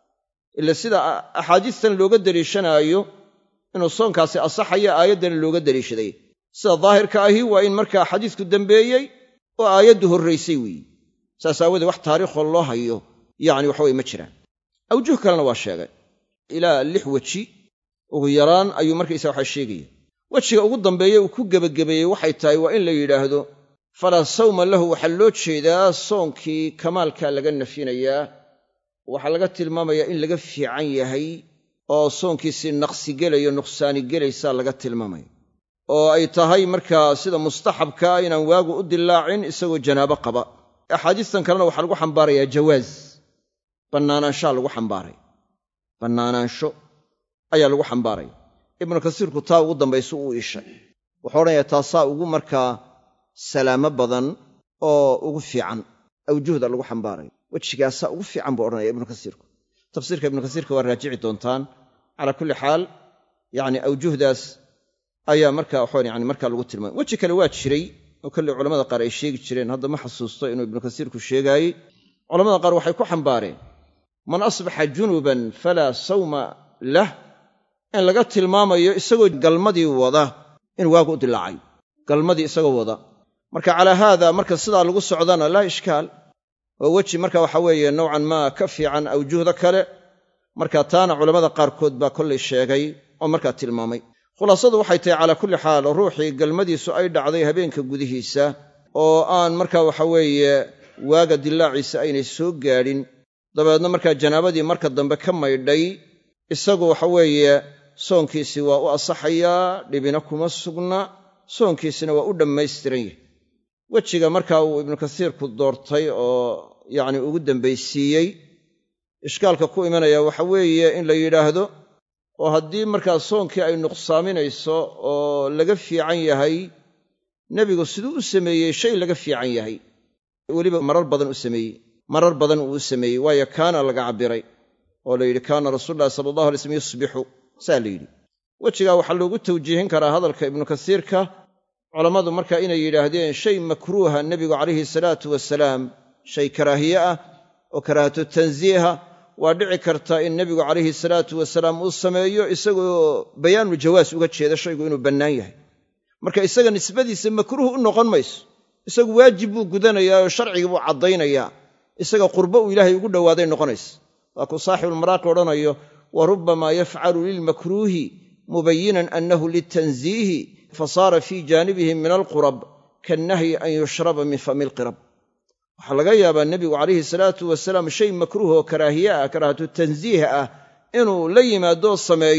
ila sida axaadiistan looga daliishanaayo inuu soonkaasi asaxaya aayaddana looga daliishaday, sida daahirka ahi waa in markaa xadiisku dembeeyey oo aayaddu horraysay weeye. saas aawadee wax taariikhoo loo hayo yacni waxa weye ma jiraan. awjuh kalena waa sheegay, ilaa lix weji ugu yaraan ayuu markaysaa waxaa sheegaya. wejiga ugu dambeeye uu ku gebagabeeyey waxay tahay waa in la yidhaahdo falaa sawma lahu, waxaa loo jeedaa soonkii kamaalkaa laga nafyinayaa, waxaa laga tilmaamayaa in laga fiican yahay oo soonkiisii naqsi gelayo nuqsaani gelaysaa laga tilmaamaya, oo ay tahay markaa sida mustaxabkaa inaan waagu u dilaacin isagoo janaabo qaba. axaadiistan kalena waxaa lagu xambaarayaa jawaaz, bannaanaanshaa lagu xambaaray, bannaanaansho ayaa lagu xambaaraya. ibnu kasiirku taa ugu dambaysu uu ishay, wuxuu odhanayaa taasaa ugu markaa salaamo badan oo ugu fiican awjuhda lagu xambaarayo. wejigaasaa ugu fiican buu odhanaya ibnu kasiirku. tafsiirka ibnu kasiirka waa raajici doontaan. calaa kulli xaal yacni awjuhdaas ayaa markaa waxaan yani markaa lagu tilmaamay. weji kale waa jiray oo kolley culamada qaar ay sheegi jireen, hadda ma xasuusto inuu ibnu kasiirku sheegaayey. culamada qaar waxay ku xambaareen man asbaxa junuban falaa sawma lah, in laga tilmaamayo isagoo galmadii wada in waagu u dilaacay, galmadii isagoo wada. marka calaa haada marka sidaa lagu socdana laa ishkaal, oo weji marka waxa weeye nowcan maa ka fiican awjuhda kale. marka taana culammada qaarkood baa kollay sheegay oo markaa tilmaamay. khulaasadu waxay tahay calaa kulli xaal ruuxii galmadiisu ay dhacday habeenka gudihiisa oo aan markaa waxa weeye waaga dilaaciisa aynay soo gaadhin, dabeedna markaa janaabadii marka dambe ka maydhay, isagu waxa weeye soonkiisii waa u asaxayaa, dhibina kuma sugna, soonkiisina waa u dhammaystiran yahay. wejiga markaa uu ibnu kasiirku doortay oo yacni ugu dambaysiiyey ishkaalka ku imanaya waxa weeye in la yidhaahdo oo haddii markaa soonkii ay nuqsaaminayso oo laga fiican yahay, nebigu siduu u sameeyey shay laga fiican yahay, weliba marar badan u sameeyey marar badan uu u sameeyey, waayo kaana laga cabbiray oo la yidhi kaana rasuululahi sala allahu alay slm yusbixu, saa la yidhi. wejigaa waxaa loogu tawjiihin karaa hadalka ibnu kasiirka culammadu markaa inay yidhaahdeen shay makruuha nebigu calayhi salaatu wasalaam, shay karaahiye ah oo karaahatu tansiiha, waa dhici karta in nebigu calayhi salaatu wasalaam uu sameeyo isagoo bayaanu jawaas uga jeeda shaygu inuu bannaan yahay. marka isaga nisbadiisa makruuh u noqon mayso, isagu waajib buu gudanayaa oo sharcigii buu caddaynayaa, isaga qurbo uu ilaahay ugu dhowaaday noqonaysa. waa kuu saaxibulmaraaqi odhanayo wa rubbamaa yafcalu lilmakruuhi mubayinan annahu litansiihi fasaara fii jaanibihi min alqurab kaannahyi an yushraba min fami lqirab. waxaa laga yaabaa nebigu calayhi salaatu wasalaam shay makruuh oo karaahiye ah, karaahatu tansiih ah, inuu la yimaadoo sameeyo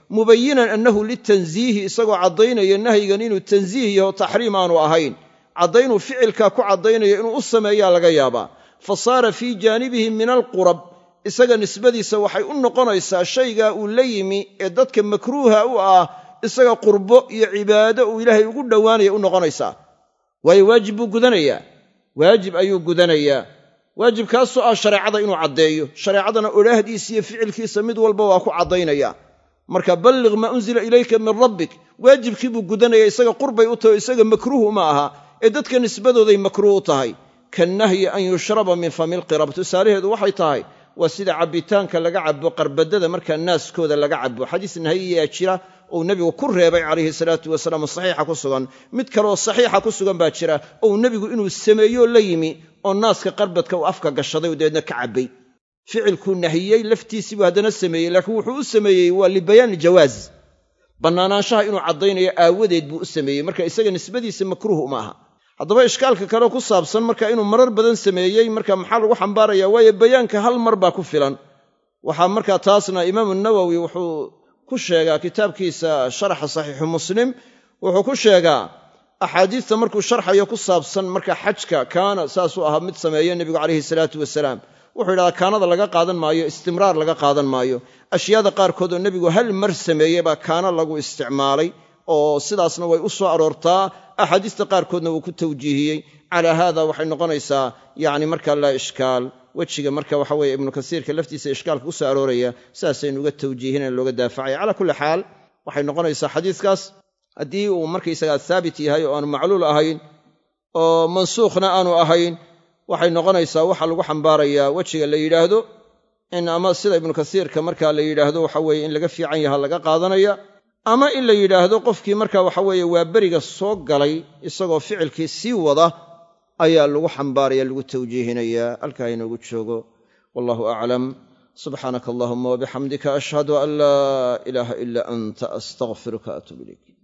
mubayinan annahu litanziihi isagoo caddaynaya nahyigan inuu tanziih yaho taxriim aanu ahayn caddaynuu ficilkaa ku caddaynayo inuu u sameeyaa laga yaabaa fa saara fii jaanibihi min alqurab isaga nisbadiisa waxay u noqonaysaa shaygaa uu la yimi ee dadka makruuha u ah isaga qurbo iyo cibaado uu ilaahay ugu dhowaanaya u noqonaysaa waayo waajib buu gudanayaa waajib ayuu gudanayaa waajibkaasoo ah shareecada inuu caddeeyo shareecadana odhaahdiisa iyo ficilkiisa mid walba waa ku caddaynaya marka balliq maa unzila ilayka min rabbik waajibkii buu gudanaya isaga qurbay u tahay isaga makruuh uma aha ee dadka nisbadooday makruuh u tahay kannahyi an yushraba min fami lqirab tusaalaheedu waxay tahay waa sida cabbitaanka laga cabo qarbadada markaa naaskooda laga cabo xadiis nahyiyaa jira ou nebigu ku reebay calayhi salaatu wasalaam saxiixa ku sugan mid kaleoo saxiixa ku sugan baa jira ou nebigu inuu sameeyoo la yimi oo naaska qarbadka uu afka gashaday oo dabeedna ka cabbay ficilkuu nahiyey laftiisii buu haddana sameeyey laakiin wuxuu u sameeyey waa libayaani jawaaz bannaanaanshaha inuu caddaynayo aawadeed buu u sameeyey marka isaga nisbadiisa makruuh uma aha haddaba ishkaalka kaleo ku saabsan marka inuu marar badan sameeyey marka maxaa lagu xambaaraya waayo bayaanka hal mar baa ku filan waxaa markaa taasna imaamu nawowi wuxuu ku sheegaa kitaabkiisa sharaxa saxiixu muslim wuxuu ku sheegaa axaadiista markuu sharxayo ku saabsan marka xajka kaana saasuu ahaa mid sameeya nebigu calayhi salaatu wasalaam wuxuu yidhahdaa kaanada laga qaadan maayo istimraar laga qaadan maayo ashyaada qaarkood oo nebigu hal mar sameeyey baa kaana lagu isticmaalay oo sidaasna way u soo aroortaa axaadiista qaarkoodna wuu ku tawjiihiyey calaa haada waxay noqonaysaa yacni markaa laa ishkaal wejiga marka waxa weeye ibnu kasiirka laftiisa ishkaalka ku soo arooraya sidaasaynu uga tawjiihineen looga daafacaya calaa kulli xaal waxay noqonaysaa xadiiskaas haddii uu markaysagaa haabit yahay oo aanu macluul ahayn oo mansuukhna aanu ahayn waxay noqonaysaa waxa lagu xambaarayaa wejiga la yidhaahdo in ama sida ibnu kasiirka markaa la yidhaahdo waxa weeye in laga fiican yaha laga qaadanaya ama in la yidhaahdo qofkii marka waxa weeye waa beriga soo galay isagoo ficilkii sii wada ayaa lagu xambaaraya lagu tawjiihinayaa halkaa inoogu joogo wallahu aclam subxaanaka allahuma wabixamdika ashhadu an laa ilaaha ila anta astaqfiruka atuub ilayk